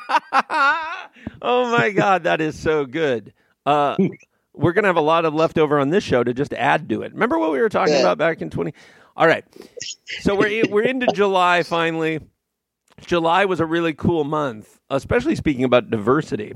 [SPEAKER 4] Oh my God, that is so good. Uh, we're gonna have a lot of leftover on this show to just add to it. Remember what we were talking
[SPEAKER 5] Yeah.
[SPEAKER 4] about back in twenty? All right, so we're we're into July finally. July was a really cool month, especially speaking about diversity.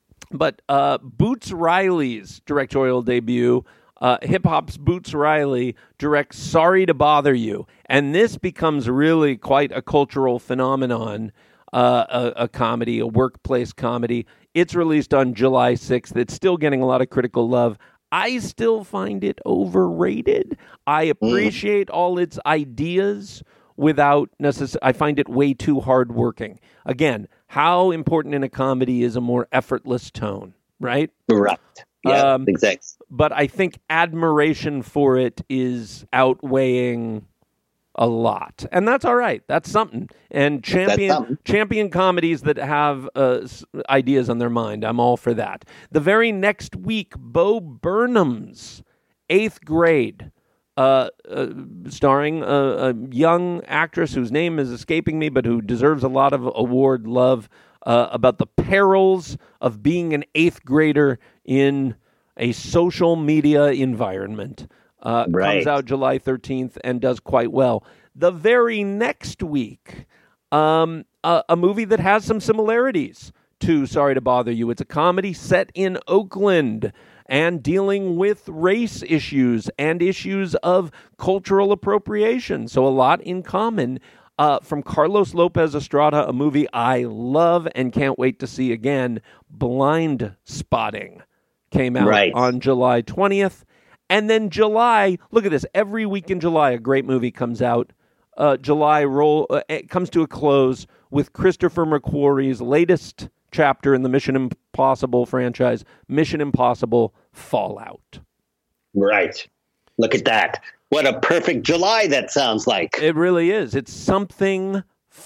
[SPEAKER 4] But uh, Boots Riley's directorial debut. Uh, Hip hop's Boots Riley directs Sorry to Bother You. And this becomes really quite a cultural phenomenon, uh, a, a comedy, a workplace comedy. It's released on July sixth. It's still getting a lot of critical love. I still find it overrated. I appreciate all its ideas without necessarily, I find it way too hardworking. Again, how important in a comedy is a more effortless tone, right?
[SPEAKER 5] Right. Yeah,
[SPEAKER 4] Um,
[SPEAKER 5] exactly.
[SPEAKER 4] But I think admiration for it is outweighing a lot, and that's all right. That's something. And champion
[SPEAKER 5] something.
[SPEAKER 4] champion comedies that have uh, s- ideas on their mind, I'm all for that. The very next week, Bo Burnham's Eighth Grade, uh, uh, starring a, a young actress whose name is escaping me, but who deserves a lot of award love. Uh, about the perils of being an eighth grader in a social media environment. Uh,
[SPEAKER 5] Right.
[SPEAKER 4] Comes out July thirteenth and does quite well. The very next week, um, a, a movie that has some similarities to Sorry to Bother You. It's a comedy set in Oakland and dealing with race issues and issues of cultural appropriation. So a lot in common. Uh, from Carlos Lopez Estrada, a movie I love and can't wait to see again, Blind Spotting, came out
[SPEAKER 5] Right.
[SPEAKER 4] on July twentieth. And then July, look at this, every week in July, a great movie comes out. Uh, July roll uh, it comes to a close with Christopher McQuarrie's latest chapter in the Mission Impossible franchise, Mission Impossible Fallout.
[SPEAKER 5] Right. Look at that. What a perfect July that sounds like.
[SPEAKER 4] It really is. It's something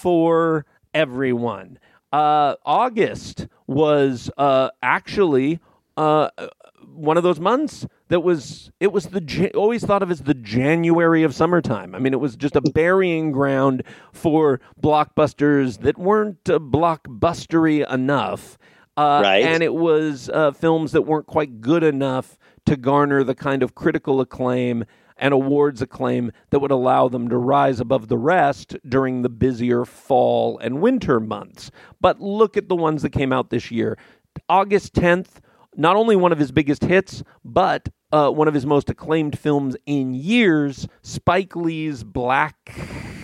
[SPEAKER 4] for everyone. Uh, August was uh, actually uh, one of those months that was, it was the, Ja- always thought of as the January of summertime. I mean, it was just a burying ground for blockbusters that weren't uh, blockbustery enough. Uh,
[SPEAKER 5] Right.
[SPEAKER 4] And it was uh, films that weren't quite good enough to garner the kind of critical acclaim and awards acclaim that would allow them to rise above the rest during the busier fall and winter months. But look at the ones that came out this year. August tenth, not only one of his biggest hits, but uh, one of his most acclaimed films in years, Spike Lee's Black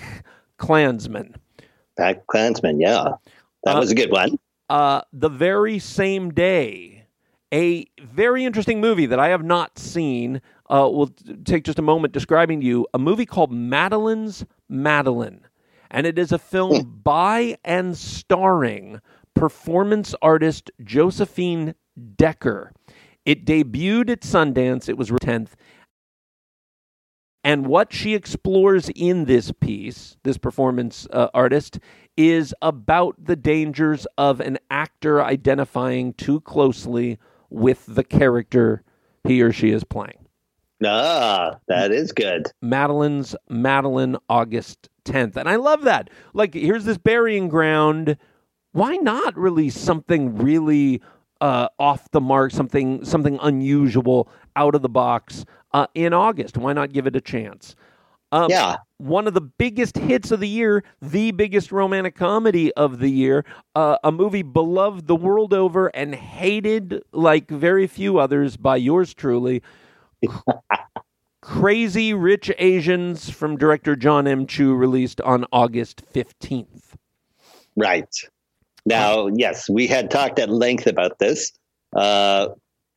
[SPEAKER 4] Klansman.
[SPEAKER 5] Black Klansman, yeah. That
[SPEAKER 4] Uh,
[SPEAKER 5] was a good one.
[SPEAKER 4] Uh, the very same day, a very interesting movie that I have not seen. Uh, we'll t- take just a moment describing to you a movie called Madeline's Madeline. And it is a film by and starring performance artist Josephine Decker. It debuted at Sundance. It was tenth. And what she explores in this piece, this performance uh, artist, is about the dangers of an actor identifying too closely with the character he or she is playing.
[SPEAKER 5] Ah, that is good.
[SPEAKER 4] Madeline's Madeline, August tenth. And I love that. Like, here's this burying ground. Why not release something really uh, off the mark, something something unusual, out of the box uh, in August? Why not give it a chance? Um,
[SPEAKER 5] Yeah.
[SPEAKER 4] One of the biggest hits of the year, the biggest romantic comedy of the year, uh, a movie beloved the world over and hated like very few others by yours truly. Crazy Rich Asians from director John M. Chu, released on August fifteenth.
[SPEAKER 5] Right. Now, yes, we had talked at length about this. Uh,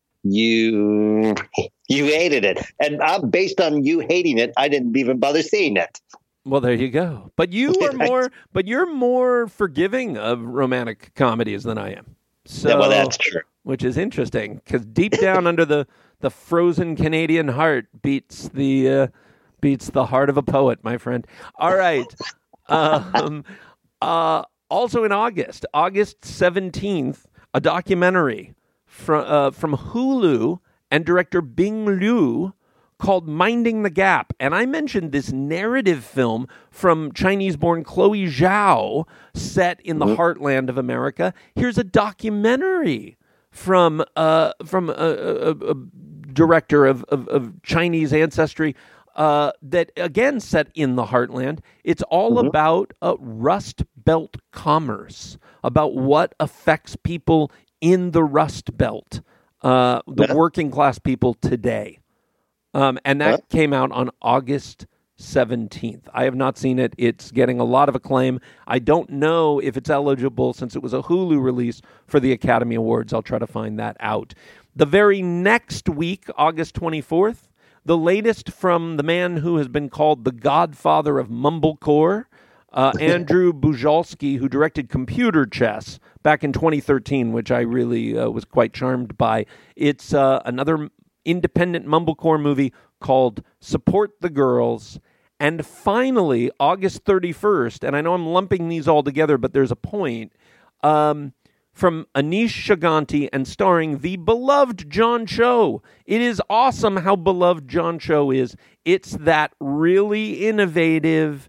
[SPEAKER 5] you you hated it. And uh, based on you hating it, I didn't even bother seeing it.
[SPEAKER 4] Well, there you go. But you are more but you're more forgiving of romantic comedies than I am. So,
[SPEAKER 5] Yeah, well, that's true.
[SPEAKER 4] Which is interesting, because deep down under the, the frozen Canadian heart beats the uh, beats the heart of a poet, my friend. All right. Um, uh, also in August, August seventeenth, a documentary from uh, from Hulu and director Bing Liu called Minding the Gap. And I mentioned this narrative film from Chinese-born Chloe Zhao, set in the heartland of America. Here's a documentary from uh, from a, a, a director of, of, of Chinese ancestry uh, that, again, set in the heartland. It's all mm-hmm. about uh, Rust Belt commerce, about what affects people in the Rust Belt, uh, the
[SPEAKER 5] yeah.
[SPEAKER 4] working class people today. Um, and that yeah. came out on August seventeenth. I have not seen it. It's getting a lot of acclaim. I don't know if it's eligible, since it was a Hulu release, for the Academy Awards. I'll try to find that out. The very next week, August twenty-fourth, the latest from the man who has been called the godfather of mumblecore, uh, Andrew Bujalski, who directed Computer Chess back in twenty thirteen, which I really uh, was quite charmed by. It's uh, another independent mumblecore movie called Support the Girls. And finally, August thirty-first, and I know I'm lumping these all together, but there's a point, um, from Anish Shaganti and starring the beloved John Cho. It is awesome how beloved John Cho is. It's that really innovative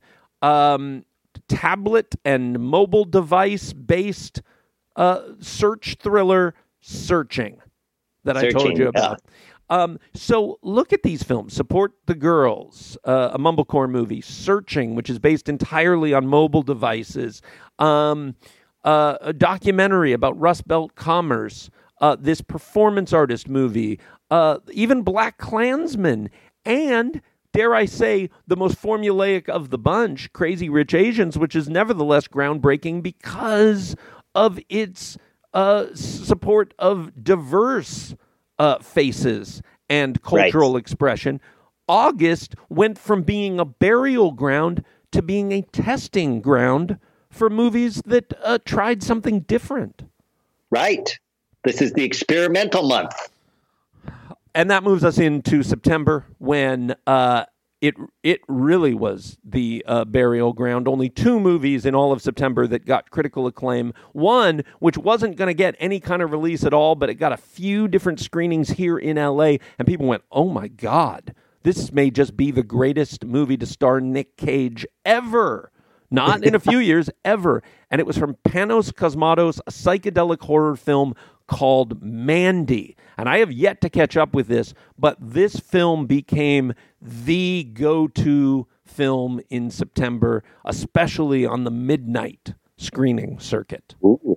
[SPEAKER 4] um, tablet and mobile device-based uh, search thriller, Searching, that
[SPEAKER 5] Searching,
[SPEAKER 4] I told you about.
[SPEAKER 5] Yeah.
[SPEAKER 4] Um, so look at these films. Support the Girls, uh, a mumblecore movie. Searching, which is based entirely on mobile devices. Um, uh, a documentary about Rust Belt commerce. Uh, this performance artist movie. Uh, even Black Klansman. And, dare I say, the most formulaic of the bunch, Crazy Rich Asians, which is nevertheless groundbreaking because of its uh, support of diverse Uh, faces and cultural right. expression. August went from being a burial ground to being a testing ground for movies that uh, tried something different.
[SPEAKER 5] Right. This is the experimental month.
[SPEAKER 4] And that moves us into September, when uh, it it really was the uh, burial ground. Only two movies in all of September that got critical acclaim. One, which wasn't going to get any kind of release at all, but it got a few different screenings here in L A, and people went, oh my God, this may just be the greatest movie to star Nick Cage ever. Not in a few years, ever. And it was from Panos Cosmatos, a psychedelic horror film called Mandy. And I have yet to catch up with this, but this film became the go-to film in September, especially on the midnight screening circuit.
[SPEAKER 5] Ooh.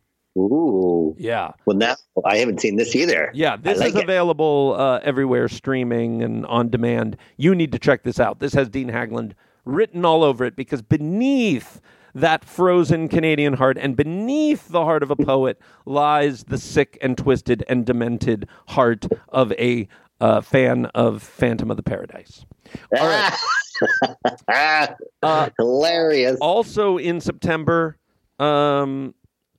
[SPEAKER 5] Ooh.
[SPEAKER 4] Yeah.
[SPEAKER 5] Well, now I haven't seen this either.
[SPEAKER 4] Yeah, this
[SPEAKER 5] like
[SPEAKER 4] is
[SPEAKER 5] it.
[SPEAKER 4] available uh, everywhere, streaming and on demand. You need to check this out. This has Dean Haglund written all over it, because beneath that frozen Canadian heart and beneath the heart of a poet lies the sick and twisted and demented heart of a uh, fan of Phantom of the Paradise. All right. uh,
[SPEAKER 5] Hilarious.
[SPEAKER 4] Also in September, um,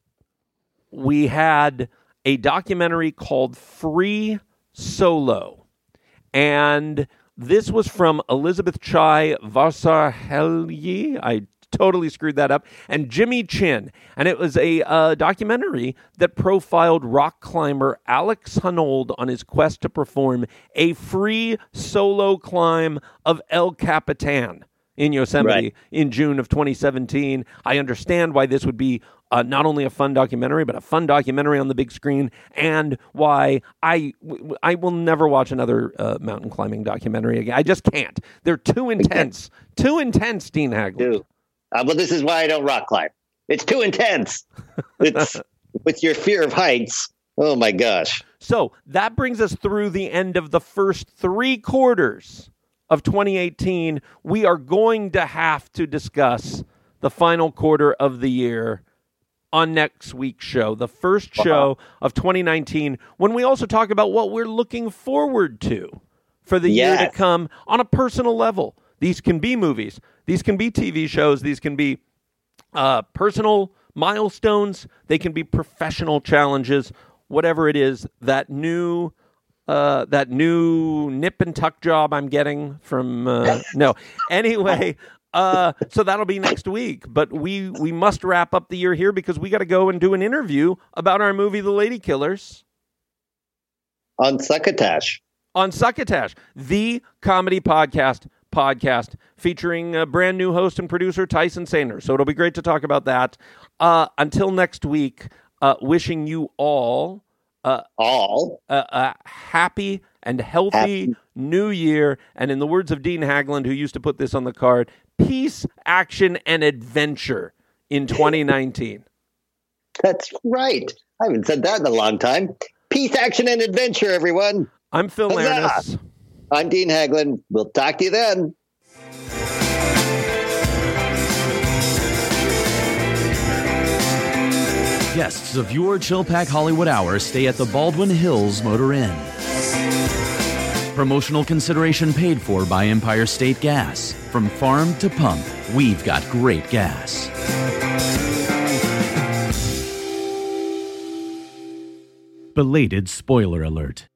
[SPEAKER 4] we had a documentary called Free Solo. And this was from Elizabeth Chai Vasarhelyi. I totally screwed that up. And Jimmy Chin. And it was a uh, documentary that profiled rock climber Alex Honnold on his quest to perform a free solo climb of El Capitan in Yosemite
[SPEAKER 5] Right.
[SPEAKER 4] in June of twenty seventeen. I understand why this would be uh, not only a fun documentary, but a fun documentary on the big screen, and why I, I will never watch another uh, mountain climbing documentary again. I just can't. They're too intense. Too intense, Dean Haglund.
[SPEAKER 5] Too. Uh, well, this is why I don't rock climb. It's too intense. It's with your fear of heights. Oh my gosh.
[SPEAKER 4] So that brings us through the end of the first three quarters of twenty eighteen. We are going to have to discuss the final quarter of the year on next week's show, the first show uh-huh. of twenty nineteen, when we also talk about what we're looking forward to for the
[SPEAKER 5] yes.
[SPEAKER 4] year to come on a personal level. These can be movies. These can be T V shows. These can be uh, personal milestones. They can be professional challenges. Whatever it is, that new uh, that new nip and tuck job I'm getting from uh, no. Anyway, uh, so that'll be next week. But we we must wrap up the year here because we got to go and do an interview about our movie, The Lady Killers,
[SPEAKER 5] on Succotash.
[SPEAKER 4] On Succotash, the comedy podcast. podcast featuring a brand new host and producer, Tyson Sainer. So it'll be great to talk about that. Uh, until next week, uh, wishing you all uh,
[SPEAKER 5] all
[SPEAKER 4] a, a happy and healthy
[SPEAKER 5] happy.
[SPEAKER 4] new year. And in the words of Dean Haglund, who used to put this on the card, peace, action, and adventure in twenty nineteen.
[SPEAKER 5] That's right. I haven't said that in a long time. Peace, action, and adventure, everyone.
[SPEAKER 4] I'm Phil
[SPEAKER 5] Huzzah.
[SPEAKER 4] Lairness.
[SPEAKER 5] I'm Dean Haglund. We'll talk to you then.
[SPEAKER 1] Guests of your Chill Pack Hollywood Hour stay at the Baldwin Hills Motor Inn. Promotional consideration paid for by Empire State Gas. From farm to pump, we've got great gas. Belated spoiler alert.